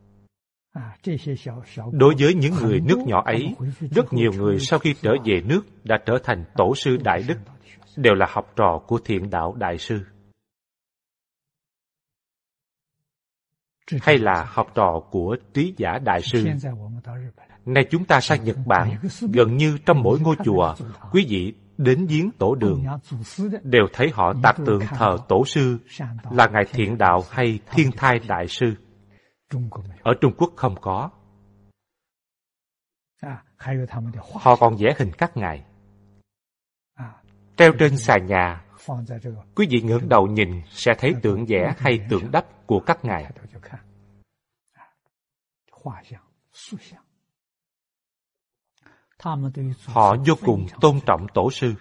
Đối với những người nước nhỏ ấy, rất nhiều người sau khi trở về nước đã trở thành tổ sư đại đức, đều là học trò của Thiện Đạo Đại Sư, hay là học trò của Trí Giả Đại Sư. Nay chúng ta sang Nhật Bản, gần như trong mỗi ngôi chùa, quý vị đến viếng tổ Đường đều thấy họ tạc tượng thờ tổ sư là Ngài Thiện Đạo hay Thiên Thai Đại Sư. Ở Trung Quốc không có. Họ còn vẽ hình các ngài treo trên xà nhà. Quý vị ngẩng đầu nhìn sẽ thấy tượng vẽ hay tượng đắp của các ngài. Họ vô cùng tôn trọng tổ sư.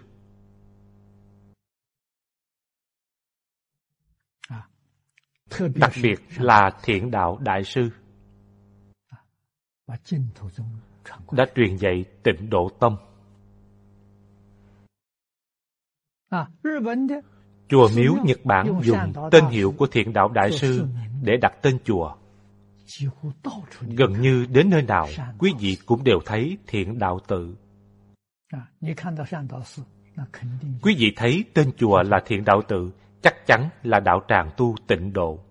Đặc biệt là Thiện Đạo Đại Sư. đã truyền dạy Tịnh Độ Tông. Chùa miếu Nhật Bản dùng tên hiệu của Thiện Đạo Đại Sư để đặt tên chùa. Gần như đến nơi nào, quý vị cũng đều thấy Thiện Đạo Tự. Quý vị thấy tên chùa là Thiện Đạo Tự, chắc chắn là đạo tràng tu Tịnh Độ.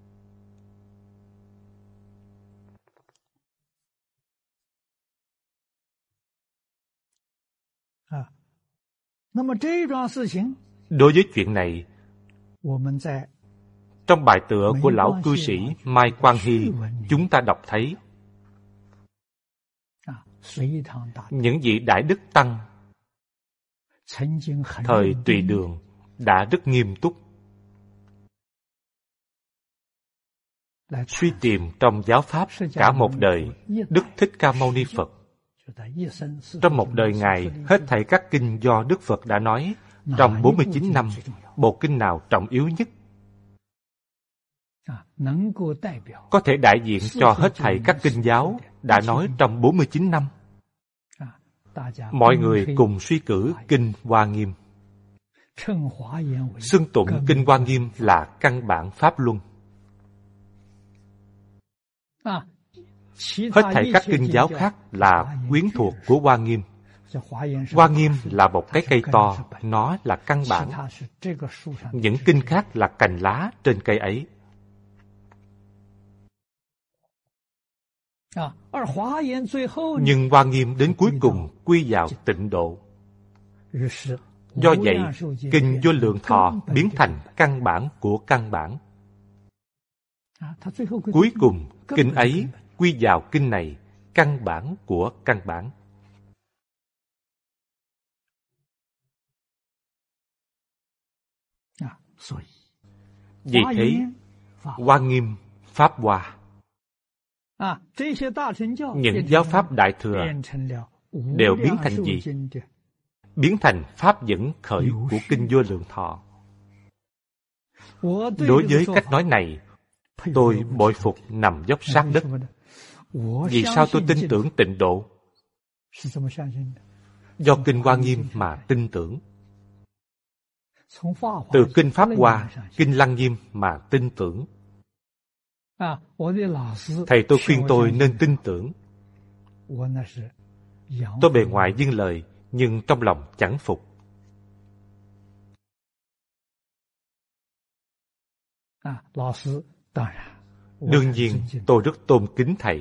Đối với chuyện này, trong bài tựa của lão cư sĩ Mai Quang Hy, chúng ta đọc thấy những vị Đại Đức Tăng thời Tùy Đường đã rất nghiêm túc suy tìm trong giáo pháp cả một đời Đức Thích Ca Mâu Ni Phật. Trong một đời Ngài, hết thảy các kinh do Đức Phật đã nói, trong 49 năm, bộ kinh nào trọng yếu nhất? Có thể đại diện cho hết thảy các kinh giáo đã nói trong 49 năm. Mọi người cùng suy cử Kinh Hoa Nghiêm. Xưng tụng Kinh Hoa Nghiêm là căn bản Pháp Luân. Hết thảy các kinh giáo khác là quyến thuộc của Hoa Nghiêm. Hoa Nghiêm là một cái cây to, nó là căn bản. Những kinh khác là cành lá trên cây ấy. Nhưng Hoa Nghiêm đến cuối cùng quy vào Tịnh Độ. Do vậy, Kinh Vô Lượng Thọ biến thành căn bản của căn bản. Cuối cùng, kinh ấy quy vào kinh này, căn bản của căn bản. Vì thế, Hoa Nghiêm, Pháp Hoa, những giáo pháp Đại Thừa đều biến thành gì? Biến thành pháp dẫn khởi của Kinh Vô Lượng Thọ. Đối với cách nói này, tôi bội phục nằm dốc sát đất. Vì sao tôi tin tưởng Tịnh Độ? Do Kinh Hoa Nghiêm mà tin tưởng. Từ Kinh Pháp Hoa, Kinh Lăng Nghiêm mà tin tưởng. Thầy tôi khuyên tôi nên tin tưởng. Tôi bề ngoài vâng lời, nhưng trong lòng chẳng phục. Đương nhiên, tôi rất tôn kính thầy.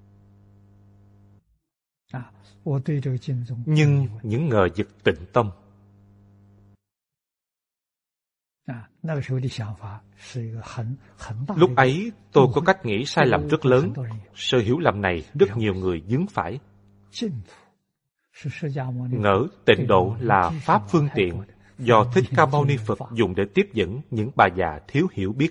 Nhưng những ngờ vực Tịnh Tông, lúc ấy tôi có cách nghĩ sai lầm rất lớn. Sự hiểu lầm này rất nhiều người vướng phải. Ngỡ Tịnh Độ là pháp phương tiện do Thích Ca Mâu Ni Phật dùng để tiếp dẫn những bà già thiếu hiểu biết.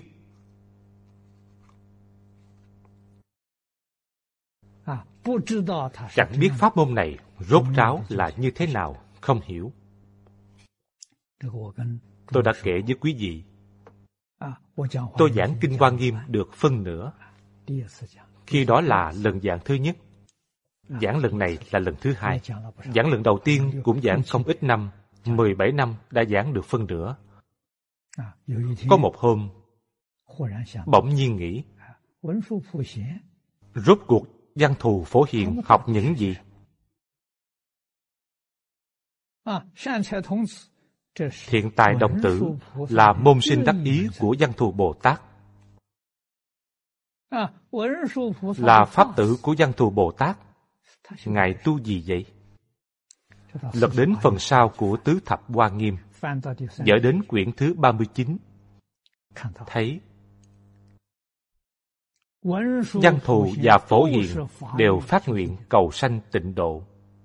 Chẳng biết pháp môn này rốt ráo là như thế nào, không hiểu. Tôi đã kể với quý vị, tôi giảng Kinh Hoa Nghiêm được phân nửa. Khi đó là lần giảng thứ nhất. Giảng lần này là lần thứ hai. Giảng lần đầu tiên cũng giảng không ít năm, 17 năm đã giảng được phân nửa. Có một hôm, bỗng nhiên nghĩ, rốt cuộc Văn Thù Phổ Hiền học những gì? Thiện Tài Đồng Tử là môn sinh đắc ý của Văn Thù Bồ Tát, là pháp tử của Văn Thù Bồ Tát. Ngài tu gì vậy? Lật đến phần sau của Tứ Thập Hoa Nghiêm, dở đến quyển thứ 39, thấy Văn Thù và Phổ Hiền đều phát nguyện cầu sanh Tịnh Độ.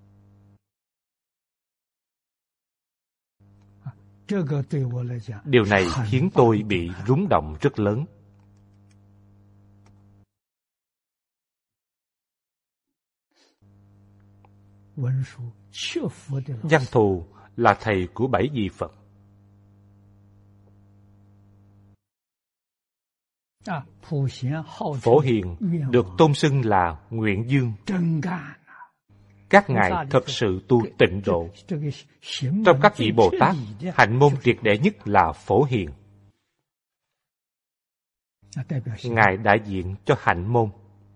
Điều này khiến tôi bị rúng động rất lớn. Văn Thù là thầy của 7 vị Phật. Phổ Hiền được tôn xưng là Nguyện Dương. Các ngài thật sự tu tịnh độ. Trong các vị Bồ Tát, hạnh môn triệt để nhất là Phổ Hiền. Ngài đại diện cho hạnh môn.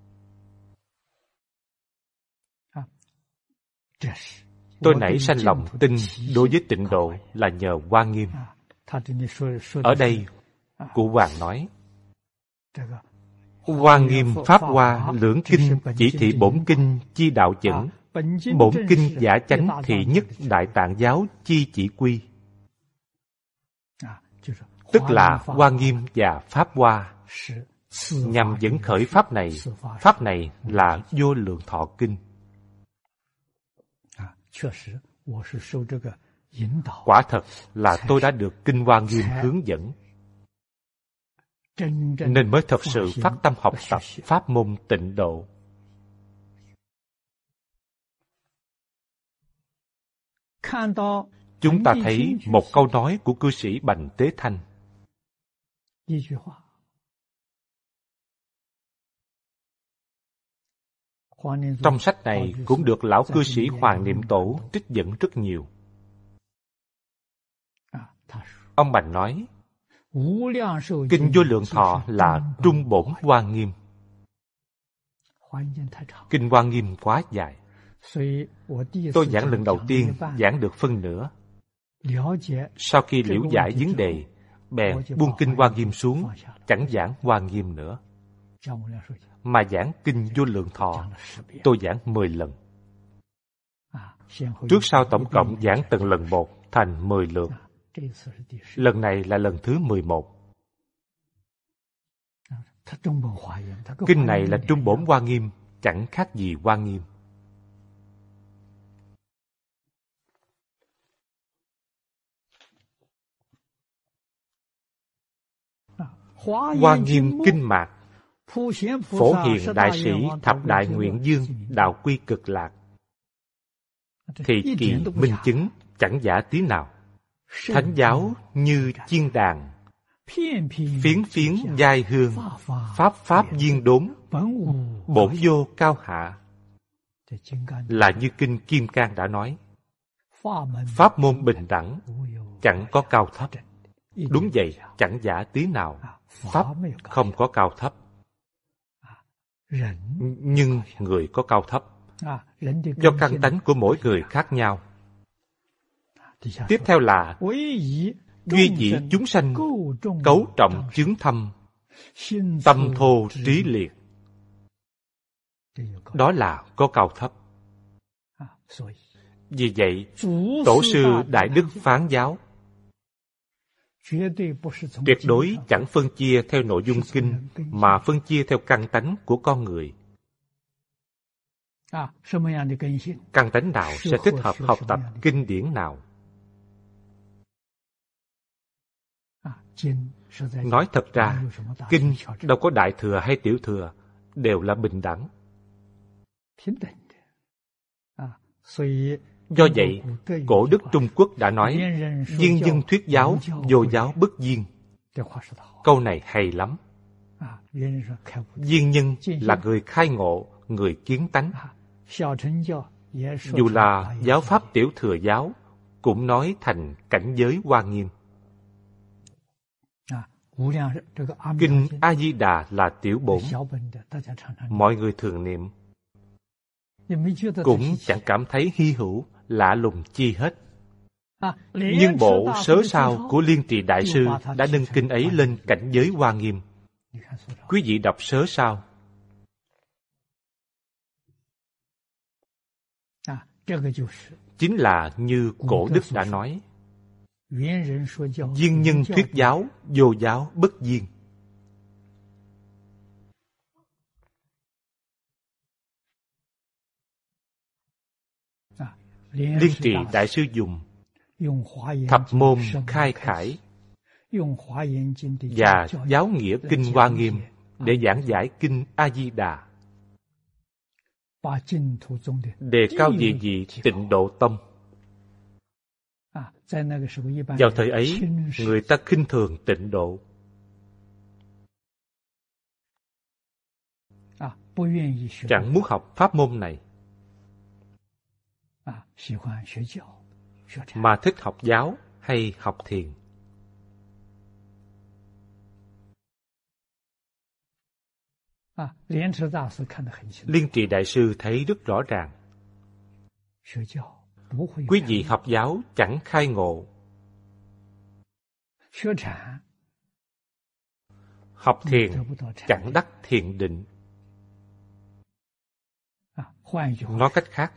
Tôi nảy sanh lòng tin đối với tịnh độ là nhờ Hoa Nghiêm. Ở đây, Cụ Hoàng nói, Hoa Nghiêm Pháp Hoa lưỡng kinh chỉ thị bổn kinh chi đạo chẩn, bổn kinh giả chánh thị nhất Đại Tạng giáo chi chỉ quy. Tức là Hoa Nghiêm và Pháp Hoa nhằm dẫn khởi Pháp này. Pháp này là Vô Lượng Thọ Kinh. Quả thật là tôi đã được Kinh Hoa Nghiêm hướng dẫn, nên mới thật sự phát tâm học tập pháp môn tịnh độ. Chúng ta thấy một câu nói của cư sĩ Bành Tế Thanh. Trong sách này cũng được lão cư sĩ Hoàng Niệm Tổ trích dẫn rất nhiều. Ông Bành nói, Kinh Vô Lượng Thọ là trung bổn Hoa Nghiêm. Kinh Hoa Nghiêm quá dài. Tôi giảng lần đầu tiên giảng được phân nửa. Sau khi liễu giải vấn đề, bèn buông Kinh Hoa Nghiêm xuống, chẳng giảng Hoa Nghiêm nữa, mà giảng Kinh Vô Lượng Thọ. Tôi giảng 10 lần. Trước sau tổng cộng giảng từng lần một thành 10 lượt. Lần này là lần thứ 11. Kinh này là trung bổn Hoa Nghiêm, chẳng khác gì Hoa Nghiêm. Hoa Nghiêm Kinh Mạc, Phổ Hiền Đại Sĩ Thập Đại Nguyện Dương đạo quy cực lạc, thì kỳ minh chứng chẳng giả tí nào. Thánh giáo như chiên đàn, phiến phiến giai hương, pháp pháp viên đốn, bổn vô cao hạ. Là như Kinh Kim Cang đã nói, pháp môn bình đẳng, chẳng có cao thấp. Đúng vậy, chẳng giả tí nào. Pháp không có cao thấp, nhưng người có cao thấp, do căn tánh của mỗi người khác nhau. Tiếp theo là duy dĩ chúng sanh, cấu trọng chướng thâm, tâm thô trí liệt. Đó là có cao thấp. Vì vậy, Tổ sư Đại Đức Phán giáo tuyệt đối chẳng phân chia theo nội dung kinh, mà phân chia theo căn tánh của con người. Căn tánh nào sẽ thích hợp học tập kinh điển nào? Nói thật ra, kinh đâu có đại thừa hay tiểu thừa, đều là bình đẳng. Do vậy, cổ đức Trung Quốc đã nói, viên nhân thuyết giáo, vô giáo bất viên. Câu này hay lắm. Viên nhân là người khai ngộ, người kiến tánh. Dù là giáo pháp tiểu thừa giáo, cũng nói thành cảnh giới Hoa Nghiêm. Kinh A-di-đà là tiểu bổn, mọi người thường niệm, cũng chẳng cảm thấy hy hữu, lạ lùng chi hết. Nhưng bộ sớ sao của Liên Trì Đại Sư đã nâng kinh ấy lên cảnh giới Hoa Nghiêm. Quý vị đọc sớ sao. Chính là như cổ đức đã nói, viên nhân thuyết giáo, vô giáo bất viên. Liên Trì Đại Sư dùng thập môn khai khải và giáo nghĩa kinh Hoa Nghiêm để giảng giải kinh A-di-đà, đề cao địa vị Tịnh Độ Tông. Vào thời ấy, người ta khinh thường Tịnh Độ. chẳng muốn học pháp môn này, mà thích học giáo hay học thiền. Liên Trì Đại sư thấy rất rõ ràng, quý vị học giáo chẳng khai ngộ, học thiền chẳng đắc thiền định. Nói cách khác,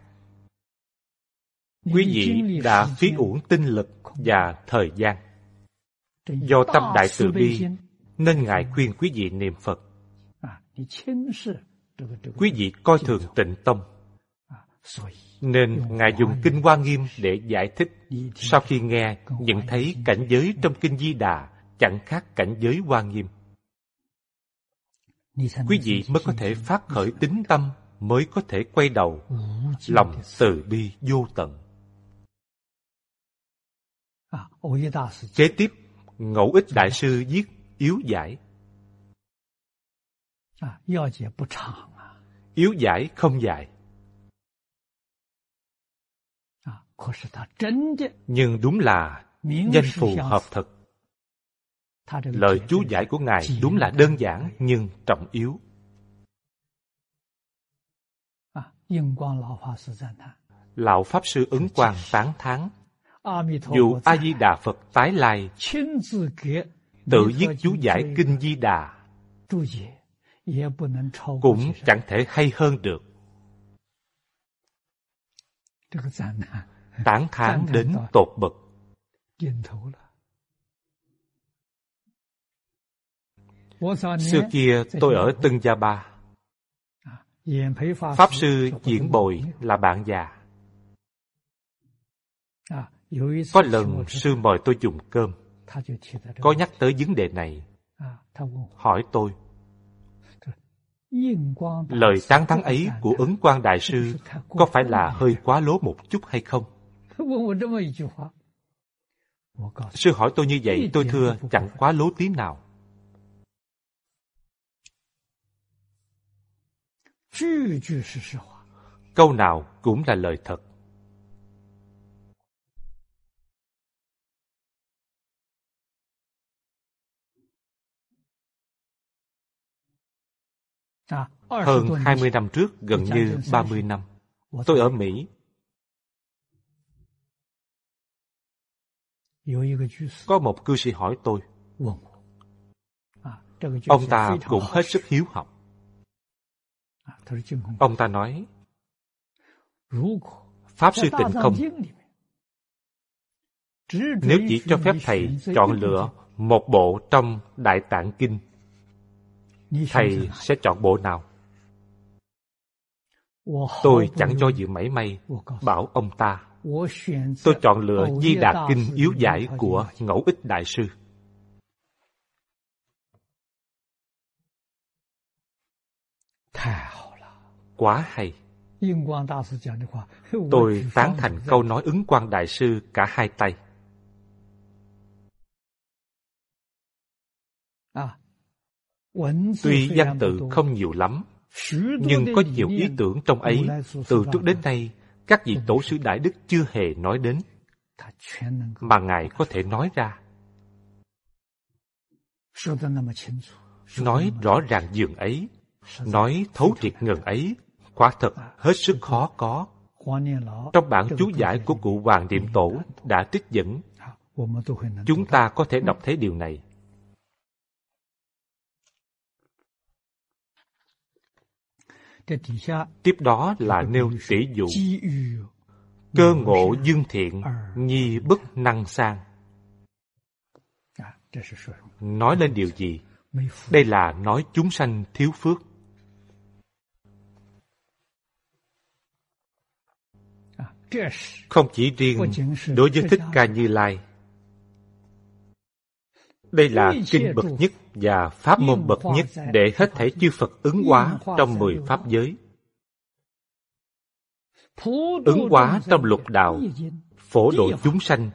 quý vị đã phí uổng tinh lực và thời gian. Do tâm đại từ bi nên Ngài khuyên quý vị niệm Phật. Quý vị coi thường Tịnh Tông, nên Ngài dùng Kinh Hoa Nghiêm để giải thích. Sau khi nghe, nhận thấy cảnh giới trong Kinh Di Đà chẳng khác cảnh giới Hoa Nghiêm. Quý vị mới có thể phát khởi tín tâm, mới có thể quay đầu, lòng từ bi vô tận. Kế tiếp, Ngẫu Ích Đại sư viết Yếu Giải. Yếu giải không dài, nhưng đúng là danh phù hợp thực. Lời chú giải của Ngài đúng là đơn giản nhưng trọng yếu. Lão Pháp Sư Ấn Quang tán thán, dù A Di Đà Phật tái lai tự viết chú giải Kinh Di Đà cũng chẳng thể hay hơn được. Tán thán đến tột bậc. Xưa kia tôi ở Tân Gia Ba, Pháp Sư Diễn Bồi là bạn già. Có lần sư mời tôi dùng cơm, có nhắc tới vấn đề này. Hỏi tôi, lời tán thán ấy của Ấn Quang Đại sư có phải là hơi quá lố một chút hay không? Sư hỏi tôi như vậy, tôi thưa chẳng quá lố tí nào. Câu nào cũng là lời thật. Hơn 20 năm trước, gần như 30 năm, tôi ở Mỹ. Có một cư sĩ hỏi tôi. Ông ta cũng hết sức hiếu học. Ông ta nói, Pháp Sư Tịnh Không, nếu chỉ cho phép thầy chọn lựa một bộ trong Đại Tạng Kinh, thầy sẽ chọn bộ nào? Tôi chẳng do dự mảy may, bảo ông ta, tôi chọn lựa Di Đà Kinh Yếu Giải của Ngẫu Ích Đại sư. Quá hay. Tôi tán thành câu nói Ấn Quang Đại sư cả hai tay. Tuy văn tự không nhiều lắm, nhưng có nhiều ý tưởng trong ấy, từ trước đến nay các vị tổ sư Đại Đức chưa hề nói đến, mà Ngài có thể nói ra. Nói rõ ràng dường ấy, nói thấu triệt ngần ấy, quả thật hết sức khó có. Trong bản chú giải của cụ Hoàng Niệm Tổ đã trích dẫn, chúng ta có thể đọc thấy điều này. Tiếp đó là nêu tỷ dụ. Cơ ngộ dương thiện, nhi bất năng sang. Nói lên điều gì? Đây là nói chúng sanh thiếu phước. Không chỉ riêng đối với Thích Ca Như Lai. Đây là kinh bậc nhất và pháp môn bậc nhất để hết thảy chư Phật ứng hóa trong 10 pháp giới. Ứng hóa trong lục đạo, phổ độ chúng sanh.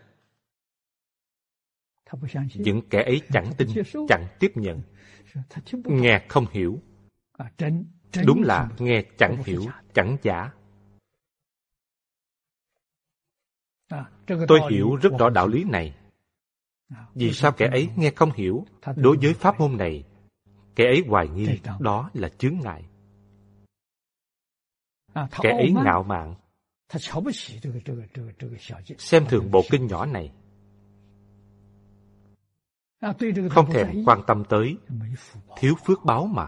Những kẻ ấy chẳng tin, chẳng tiếp nhận, nghe không hiểu. Đúng là nghe chẳng hiểu, chẳng giả. Tôi hiểu rất rõ đạo lý này. Vì sao kẻ ấy nghe không hiểu? Đối với pháp môn này, kẻ ấy hoài nghi đó là chướng ngại. Kẻ ấy ngạo mạn, xem thường bộ kinh nhỏ này, không thèm quan tâm tới, thiếu phước báo mà.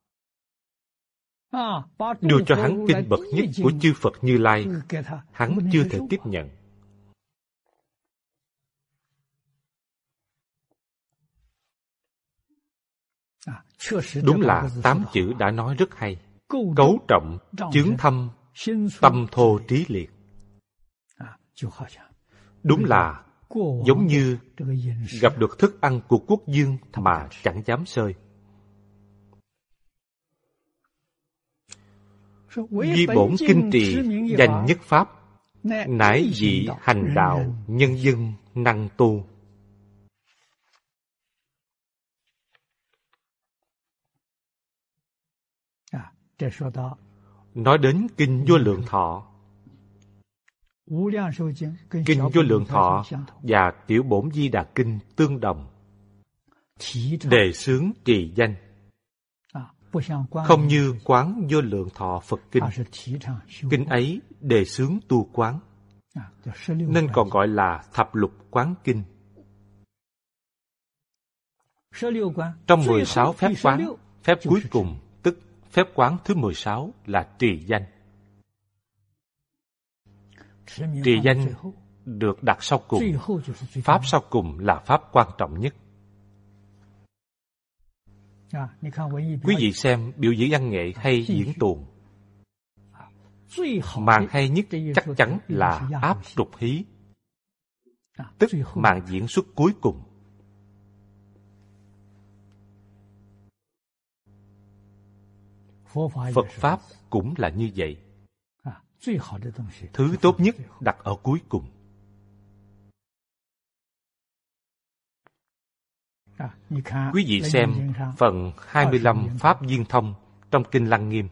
Đưa cho hắn kinh bậc nhất của chư Phật Như Lai, hắn chưa thể tiếp nhận. Đúng là 8 chữ đã nói rất hay. Cấu trọng, chướng thâm, tâm thô trí liệt. Đúng là giống như gặp được thức ăn của quốc dương mà chẳng dám xơi. Vì bổn kinh trì dành nhất pháp, nải dị hành đạo nhân dân năng tu. Nói đến Kinh Vô Lượng Thọ. Kinh Vô Lượng Thọ và Tiểu Bổn Di Đà Kinh tương đồng, đề xướng trì danh. Không như Quán Vô Lượng Thọ Phật Kinh. Kinh ấy đề xướng tu quán, nên còn gọi là Thập Lục Quán Kinh. Trong 16 phép quán, phép cuối cùng, tức phép quán thứ 16 là trì danh. Trì danh được đặt sau cùng. Pháp sau cùng là pháp quan trọng nhất. Quý vị xem biểu diễn văn nghệ hay diễn tuồng, màn hay nhất chắc chắn là áp trục hí, tức màn diễn xuất cuối cùng. Phật Pháp cũng là như vậy. Thứ tốt nhất đặt ở cuối cùng. Quý vị xem phần 25 Pháp Viên Thông trong Kinh Lăng Nghiêm.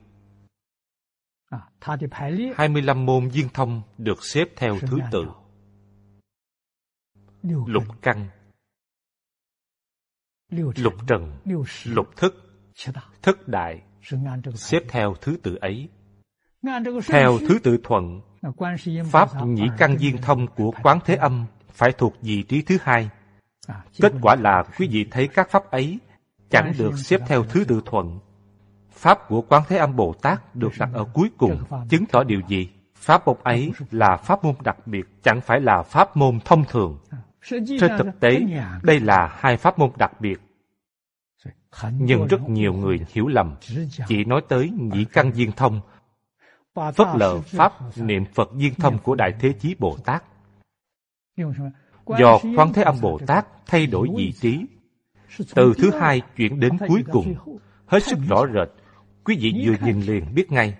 25 môn viên thông được xếp theo thứ tự. Lục căn, lục trần, lục thức, thất đại, xếp theo thứ tự ấy. Theo thứ tự thuận, Pháp nhĩ căn viên thông của Quán Thế Âm phải thuộc vị trí thứ hai. Kết quả là quý vị thấy các pháp ấy chẳng được xếp theo thứ tự thuận. Pháp của Quán Thế Âm Bồ Tát được đặt ở cuối cùng, chứng tỏ điều gì? Pháp môn ấy là pháp môn đặc biệt, chẳng phải là pháp môn thông thường. Trên thực tế, đây là hai pháp môn đặc biệt. Nhưng rất nhiều người hiểu lầm, chỉ nói tới nhĩ căn viên thông, phớt lờ pháp niệm Phật viên thông của Đại Thế Chí Bồ Tát. Do Quán Thế Âm Bồ Tát thay đổi vị trí, từ thứ hai chuyển đến cuối cùng, hết sức rõ rệt, quý vị vừa nhìn liền biết ngay.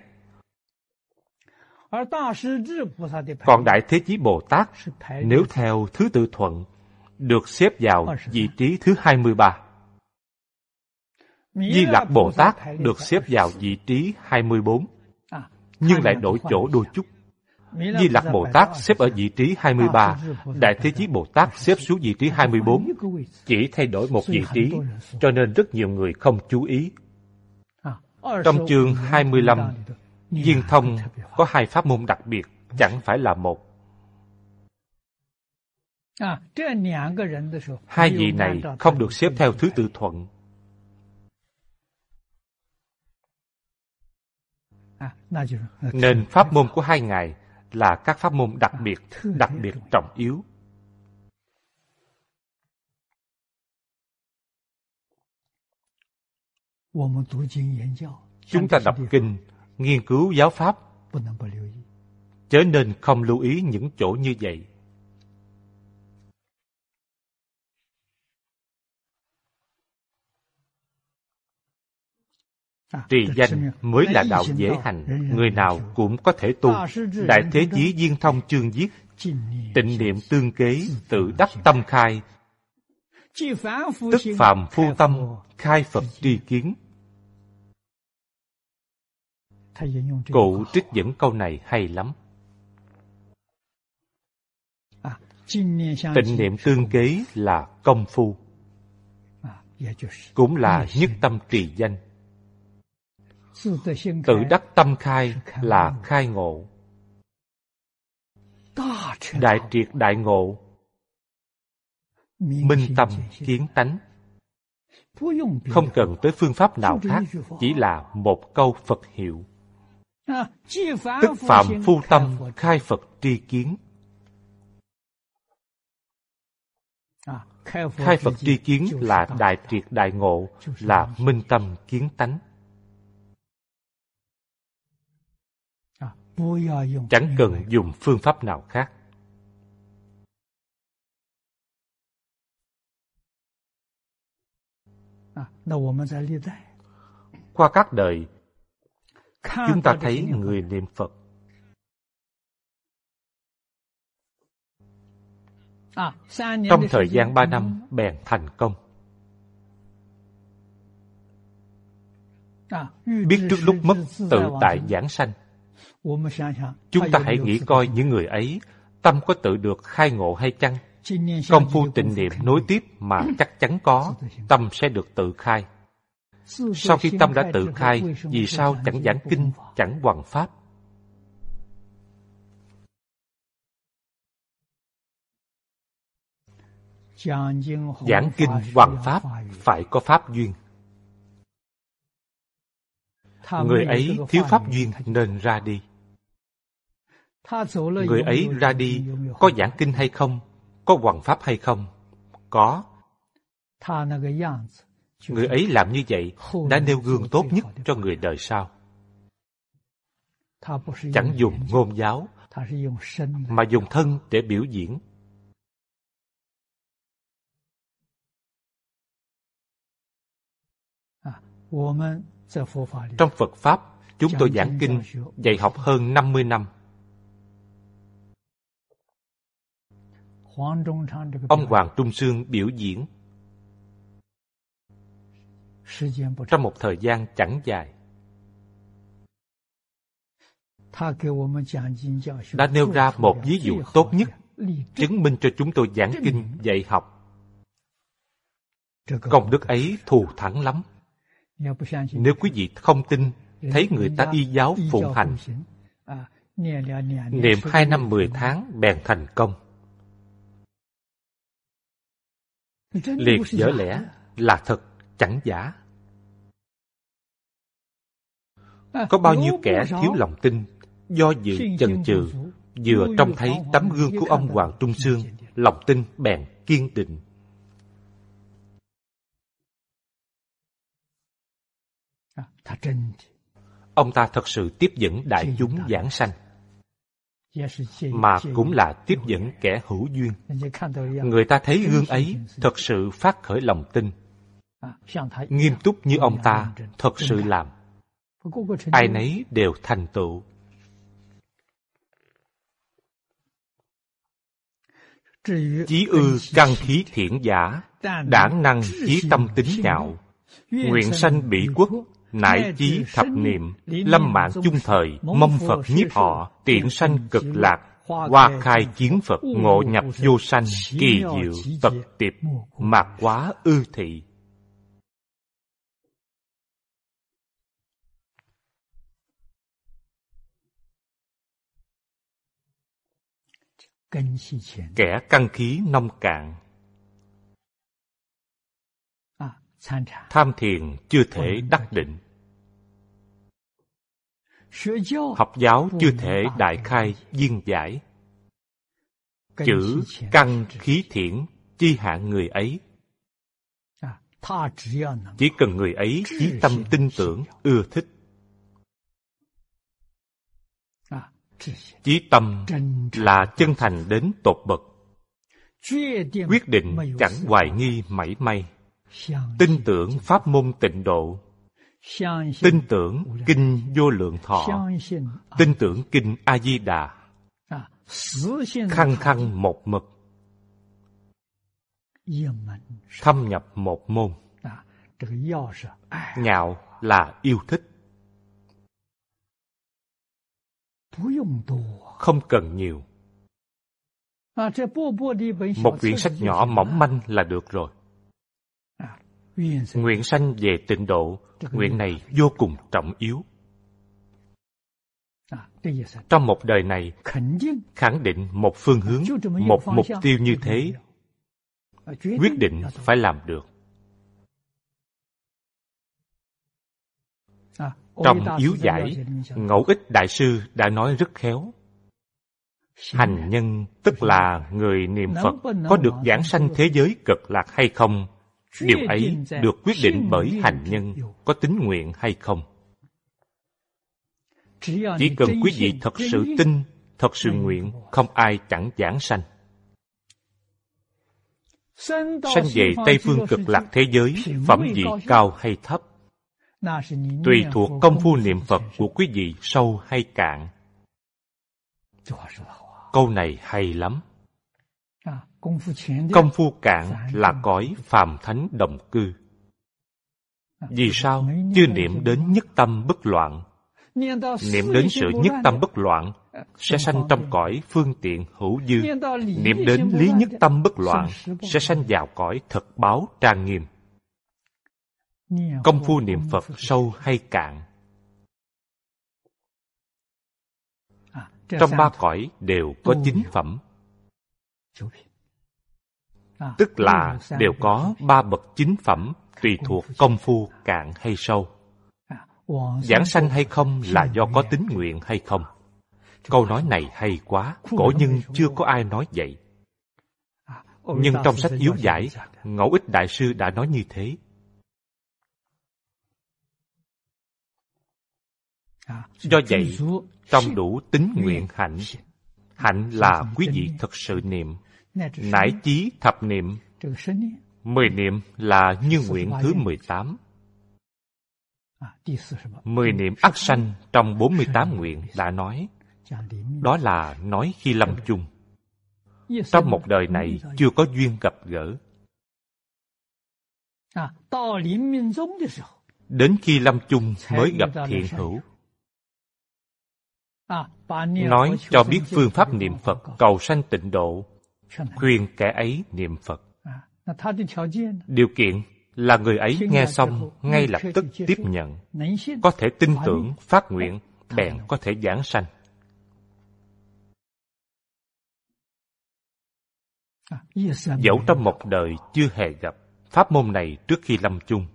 Còn Đại Thế Chí Bồ Tát, nếu theo thứ tự thuận, được xếp vào vị trí thứ 23. Di Lặc Bồ Tát được xếp vào vị trí 24, nhưng lại đổi chỗ đôi chút. Di Lặc Bồ Tát xếp ở vị trí 23, Đại Thế Chí Bồ Tát xếp xuống vị trí 24, chỉ thay đổi một vị trí, cho nên rất nhiều người không chú ý. Trong chương 25, viên thông có hai pháp môn đặc biệt, chẳng phải là một. Hai vị này không được xếp theo thứ tự thuận. Nên pháp môn của hai ngài là các pháp môn đặc biệt trọng yếu. Chúng ta đọc kinh, nghiên cứu giáo pháp, chớ nên không lưu ý những chỗ như vậy. Trì danh mới là đạo dễ hành, người nào cũng có thể tu. Đại Thế Chí Viên Thông chương viết: tịnh niệm tương kế, tự đắc tâm khai, tức phàm phu tâm, khai Phật tri kiến. Cụ trích dẫn câu này hay lắm. Tịnh niệm tương kế là công phu, cũng là nhất tâm trì danh. Tự đắc tâm khai là khai ngộ. Đại triệt đại ngộ, minh tâm kiến tánh. Không cần tới phương pháp nào khác, chỉ là một câu Phật hiệu. Tức phạm phu tâm khai Phật tri kiến. Khai Phật tri kiến là đại triệt đại ngộ, là minh tâm kiến tánh. Chẳng cần dùng phương pháp nào khác. Qua các đời, chúng ta thấy người niệm Phật trong thời gian 3 năm bèn thành công. Biết trước lúc mất tự tại giảng sanh. Chúng ta hãy nghĩ coi những người ấy tâm có tự được khai ngộ hay chăng? Công phu tịnh niệm nối tiếp mà chắc chắn có, tâm sẽ được tự khai. Sau khi tâm đã tự khai, vì sao chẳng giảng kinh, chẳng hoằng pháp? Giảng kinh hoằng pháp phải có pháp duyên. Người ấy thiếu pháp duyên nên ra đi. Người ấy ra đi có giảng kinh hay không? Có hoằng pháp hay không? Có. Người ấy làm như vậy đã nêu gương tốt nhất cho người đời sau. Chẳng dùng ngôn giáo, mà dùng thân để biểu diễn. Trong Phật Pháp, chúng tôi giảng kinh, dạy học hơn 50 năm. Ông Hoàng Trung Sương biểu diễn trong một thời gian chẳng dài. Đã nêu ra một ví dụ tốt nhất, chứng minh cho chúng tôi giảng kinh, dạy học. Công đức ấy thù thắng lắm. Nếu quý vị không tin, thấy người ta y giáo phụng hành, niệm 2 năm 10 tháng bèn thành công. Liệt dở lẽ là thật, chẳng giả. Có bao nhiêu kẻ thiếu lòng tin, do dự chần chừ, vừa trông thấy tấm gương của ông Hoàng Trung Sương, lòng tin bèn kiên định. Ông ta thật sự tiếp dẫn đại chúng giảng sanh, mà cũng là tiếp dẫn kẻ hữu duyên. Người ta thấy gương ấy thật sự phát khởi lòng tin, nghiêm túc như ông ta thật sự làm. Ai nấy đều thành tựu. Chí ư căn khí thiện giả, đãng năng chí tâm tính nhạo. Nguyện sanh bỉ quốc, nải chí thập niệm. Lâm mạng chung thời, mong Phật nhiếp họ. Tiện sanh cực lạc, hoa khai chiến Phật. Ngộ nhập vô sanh, kỳ diệu tật tiệp. Mạt quá ư thị. Kẻ căn khí nông cạn, tham thiền chưa thể đắc định. Học giáo chưa thể đại khai viên giải. Chữ căn khí thiện chi hạn người ấy. Chỉ cần người ấy chí tâm tin tưởng, ưa thích. Chí tâm là chân thành đến tột bậc, quyết định chẳng hoài nghi mảy may. Tin tưởng pháp môn tịnh độ, tin tưởng kinh vô lượng thọ, tin tưởng kinh A Di Đà, khăng khăng một mực, thâm nhập một môn. Ngạo là yêu thích, Không cần nhiều. Một quyển sách nhỏ mỏng manh là được rồi. Nguyện sanh về tịnh độ, nguyện này vô cùng trọng yếu. Trong một đời này, khẳng định một phương hướng, một mục tiêu như thế, quyết định phải làm được. Trong yếu giải, Ngẫu Ích Đại Sư đã nói rất khéo. Hành nhân tức là người niệm Phật có được giảng sanh thế giới Cực Lạc hay không, điều ấy được quyết định bởi hành nhân có tín nguyện hay không. Chỉ cần quý vị thật sự tin, thật sự nguyện, không ai chẳng giảng sanh. Sanh về Tây Phương Cực Lạc thế giới, phẩm vị cao hay thấp, tùy thuộc công phu niệm Phật của quý vị sâu hay cạn. Câu này hay lắm. Công phu cạn là cõi phàm thánh đồng cư. Vì sao chưa niệm đến nhất tâm bất loạn? Niệm đến sự nhất tâm bất loạn sẽ sanh trong cõi phương tiện hữu dư. Niệm đến lý nhất tâm bất loạn sẽ sanh vào cõi thật báo trang nghiêm. Công phu niệm Phật sâu hay cạn, trong ba cõi đều có 9 phẩm, tức là đều có 3 bậc 9 phẩm, tùy thuộc công phu cạn hay sâu. Giảng sanh hay không là do có tín nguyện hay không. Câu nói này hay quá, cổ nhân chưa có ai nói vậy. Nhưng trong sách yếu giải, Ngẫu Ích Đại Sư đã nói như thế. Do vậy, trong đủ tín nguyện hạnh, hạnh là quý vị thật sự niệm, nải chí thập niệm, 10 niệm là như nguyện thứ 18. 10 niệm ắt sanh trong 48 nguyện đã nói. Đó là nói khi lâm chung. Trong một đời này chưa có duyên gặp gỡ. Đến khi lâm chung mới gặp thiện hữu. Nói cho biết phương pháp niệm Phật cầu sanh tịnh độ, khuyên kẻ ấy niệm Phật. Điều kiện là người ấy nghe xong ngay lập tức tiếp nhận, có thể tin tưởng, phát nguyện, bèn có thể giảng sanh. Dẫu trong một đời chưa hề gặp pháp môn này trước khi lâm chung.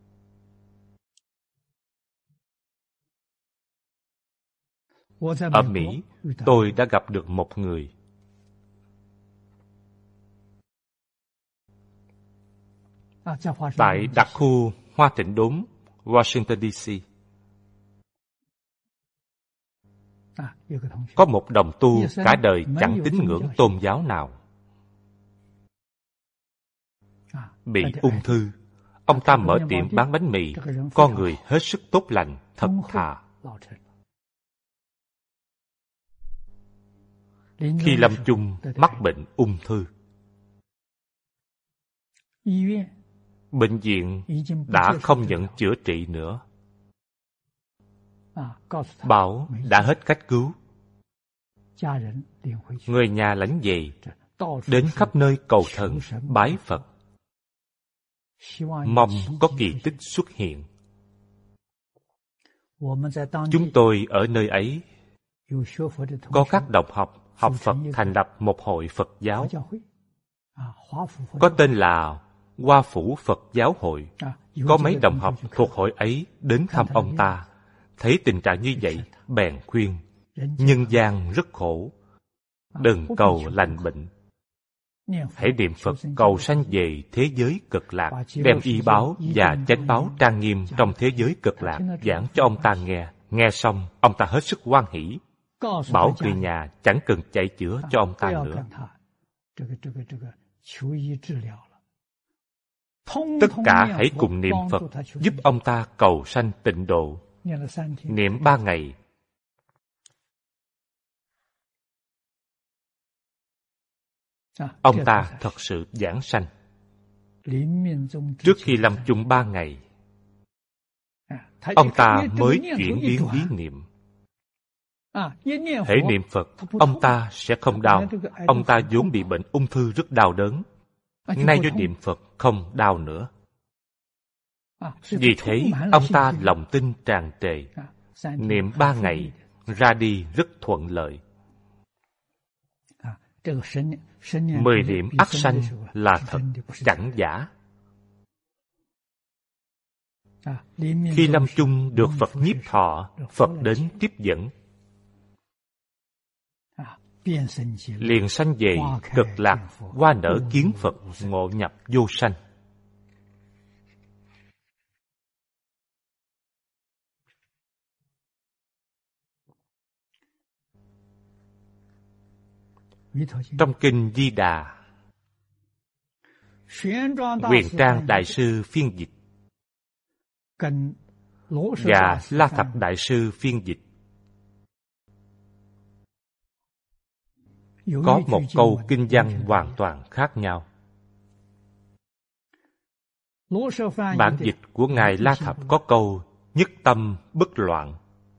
Ở Mỹ, tôi đã gặp được một người. Tại đặc khu Hoa Thịnh Đốn, Washington DC. Có một đồng tu cả đời chẳng tín ngưỡng tôn giáo nào. Bị ung thư, ông ta mở tiệm bán bánh mì, con người hết sức tốt lành, thật thà. Khi lâm chung mắc bệnh ung thư, bệnh viện đã không nhận chữa trị nữa. Bảo đã hết cách cứu. Người nhà lãnh về, đến khắp nơi cầu thần, bái Phật, mong có kỳ tích xuất hiện. Chúng tôi ở nơi ấy có các đồng học học Phật thành lập một hội Phật giáo, có tên là Hoa Phủ Phật Giáo Hội. Có mấy đồng học thuộc hội ấy đến thăm ông ta, thấy tình trạng như vậy, bèn khuyên: nhân gian rất khổ, đừng cầu lành bệnh, hãy niệm Phật cầu sanh về thế giới Cực Lạc, đem y báo và chánh báo trang nghiêm trong thế giới Cực Lạc giảng cho ông ta nghe. Nghe xong, ông ta hết sức hoan hỷ, bảo người nhà chẳng cần chạy chữa cho ông ta nữa. Tất cả hãy cùng niệm Phật, giúp ông ta cầu sanh tịnh độ. Niệm 3 ngày. Ông ta thật sự giảng sanh. Trước khi lâm chung 3 ngày, ông ta mới chuyển biến ý niệm. Hễ niệm Phật, ông ta sẽ không đau. Ông ta vốn bị bệnh ung thư rất đau đớn. Nay do niệm Phật không đau nữa. Vì thế, ông ta lòng tin tràn trề. Niệm 3 ngày, ra đi rất thuận lợi. 10 niệm ắt sanh là thật, chẳng giả. Khi lâm chung được Phật nhiếp thọ, Phật đến tiếp dẫn, liền sanh về cực lạc, hoa nở kiến Phật, ngộ nhập vô sanh. Trong kinh Di Đà, Huyền Trang Đại Sư phiên dịch và La Thập Đại Sư phiên dịch có một câu kinh văn hoàn toàn khác nhau. Bản dịch của Ngài La Thập có câu nhất tâm bất loạn.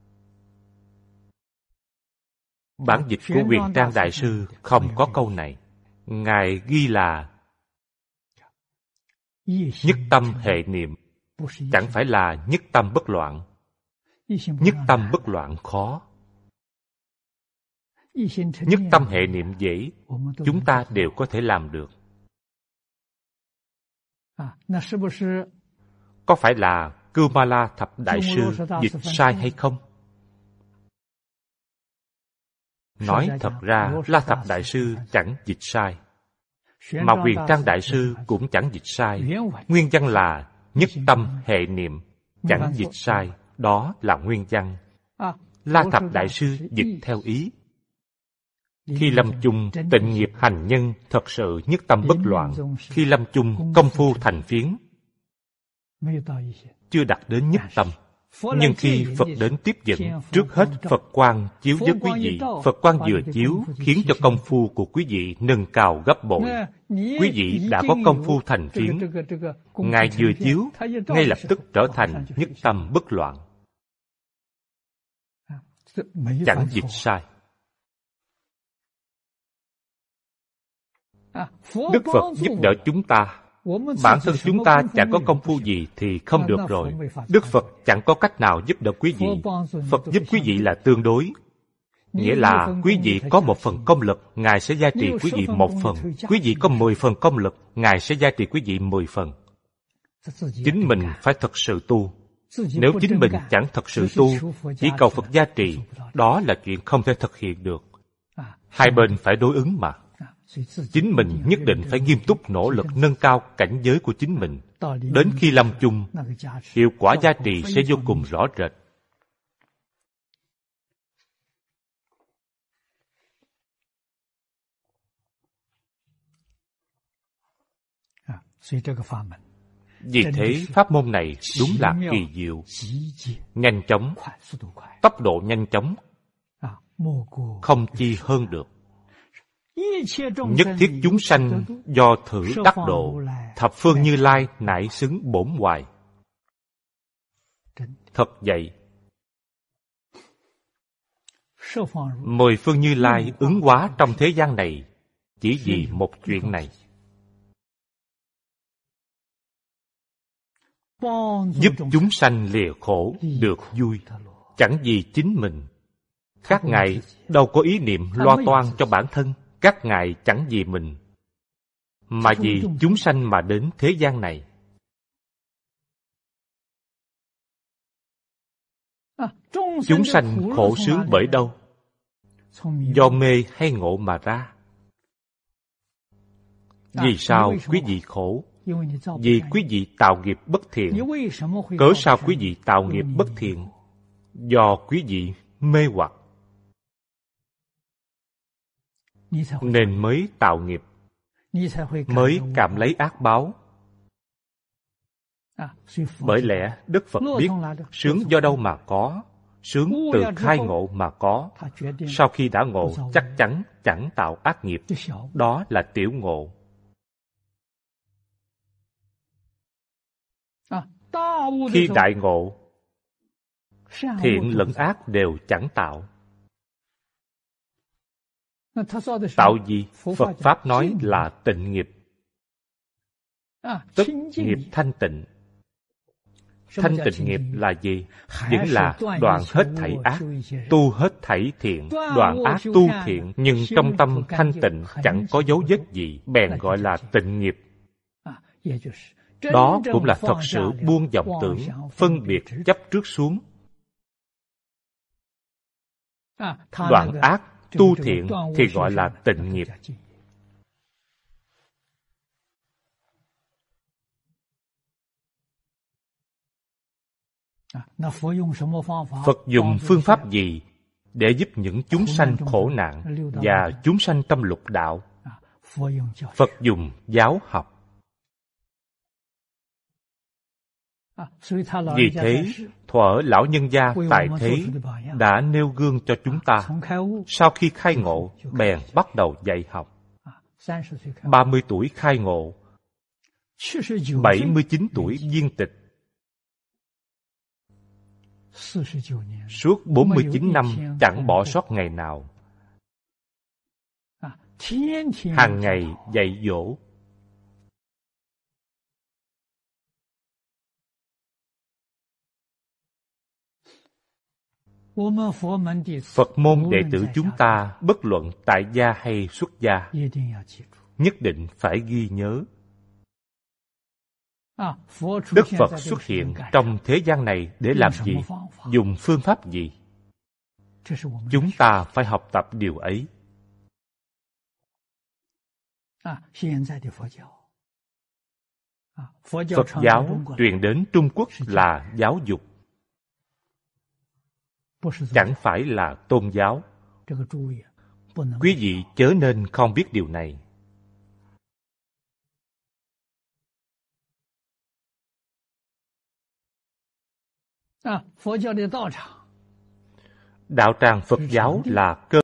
Bản dịch của Huyền Trang Đại Sư không có câu này. Ngài ghi là nhất tâm hệ niệm, chẳng phải là nhất tâm bất loạn. Nhất tâm bất loạn khó. Nhất tâm hệ niệm dễ, chúng ta đều có thể làm được. Có phải là Kumala Thập Đại Sư dịch sai hay không? Nói thật ra, La Thập Đại Sư chẳng dịch sai, mà Huyền Trang Đại Sư cũng chẳng dịch sai. Nguyên văn là nhất tâm hệ niệm, chẳng dịch sai, đó là nguyên văn. La Thập Đại Sư dịch theo ý. Khi lâm chung tịnh nghiệp hành nhân thật sự nhất tâm bất loạn. Khi lâm chung công phu thành phiến, chưa đạt đến nhất tâm. Nhưng khi Phật đến tiếp dẫn, trước hết Phật quang chiếu với quý vị. Phật quang vừa chiếu khiến cho công phu của quý vị nâng cao gấp bội. Quý vị đã có công phu thành phiến. Ngài vừa chiếu, ngay lập tức trở thành nhất tâm bất loạn. Chẳng dịch sai. Đức Phật giúp đỡ chúng ta. Bản thân chúng ta chẳng có công phu gì thì không được rồi. Đức Phật chẳng có cách nào giúp đỡ quý vị. Phật giúp quý vị là tương đối. Nghĩa là quý vị có 1 phần công lực, Ngài sẽ gia trì quý vị 1 phần. Quý vị có 10 phần công lực, Ngài sẽ gia trì quý vị 10 phần. Chính mình phải thật sự tu. Nếu chính mình chẳng thật sự tu, chỉ cầu Phật gia trì, đó là chuyện không thể thực hiện được. Hai bên phải đối ứng mà. Chính mình nhất định phải nghiêm túc nỗ lực nâng cao cảnh giới của chính mình. Đến khi lâm chung, hiệu quả gia trì sẽ vô cùng rõ rệt. Vì thế, pháp môn này đúng là kỳ diệu, nhanh chóng, tốc độ nhanh chóng, không chi hơn được. Nhất thiết chúng sanh do thử đắc độ, thập phương Như Lai nải xứng bổn hoài. Thật vậy, 10 phương Như Lai ứng hóa trong thế gian này chỉ vì một chuyện này. Giúp chúng sanh lìa khổ được vui, chẳng vì chính mình. Các ngài đâu có ý niệm lo toan cho bản thân. Các ngài chẳng vì mình, mà vì chúng sanh mà đến thế gian này. Chúng sanh khổ sướng bởi đâu? Do mê hay ngộ mà ra. Vì sao quý vị khổ? Vì quý vị tạo nghiệp bất thiện. Cớ sao quý vị tạo nghiệp bất thiện? Do quý vị mê hoặc, nên mới tạo nghiệp, mới cảm lấy ác báo. Bởi lẽ Đức Phật biết sướng do đâu mà có, sướng từ khai ngộ mà có. Sau khi đã ngộ, chắc chắn chẳng tạo ác nghiệp. Đó là tiểu ngộ. Khi đại ngộ, thiện lẫn ác đều chẳng tạo. Tạo gì? Phật Pháp nói là tịnh nghiệp. Tức nghiệp thanh tịnh. Thanh tịnh nghiệp là gì? Vẫn là đoạn hết thảy ác, tu hết thảy thiện, đoạn ác tu thiện, nhưng trong tâm thanh tịnh chẳng có dấu vết gì, bèn gọi là tịnh nghiệp. Đó cũng là thật sự buông vọng tưởng, phân biệt chấp trước xuống. Đoạn ác, tu thiện thì gọi là tịnh nghiệp. Phật dùng phương pháp gì để giúp những chúng sanh khổ nạn và chúng sanh trong lục đạo? Phật dùng giáo học. Vì thế, thuở lão nhân gia tại thế đã nêu gương cho chúng ta. Sau khi khai ngộ, bèn bắt đầu dạy học. 30 tuổi khai ngộ, 79 tuổi viên tịch. Suốt 49 năm chẳng bỏ sót ngày nào. Hàng ngày dạy dỗ. Phật môn đệ tử chúng ta, bất luận tại gia hay xuất gia, nhất định phải ghi nhớ. Đức Phật xuất hiện trong thế gian này để làm gì? Dùng phương pháp gì? Chúng ta phải học tập điều ấy. Phật giáo truyền đến Trung Quốc là giáo dục, chẳng phải là tôn giáo. Quý vị chớ nên không biết điều này. Đạo tràng Phật giáo là cơ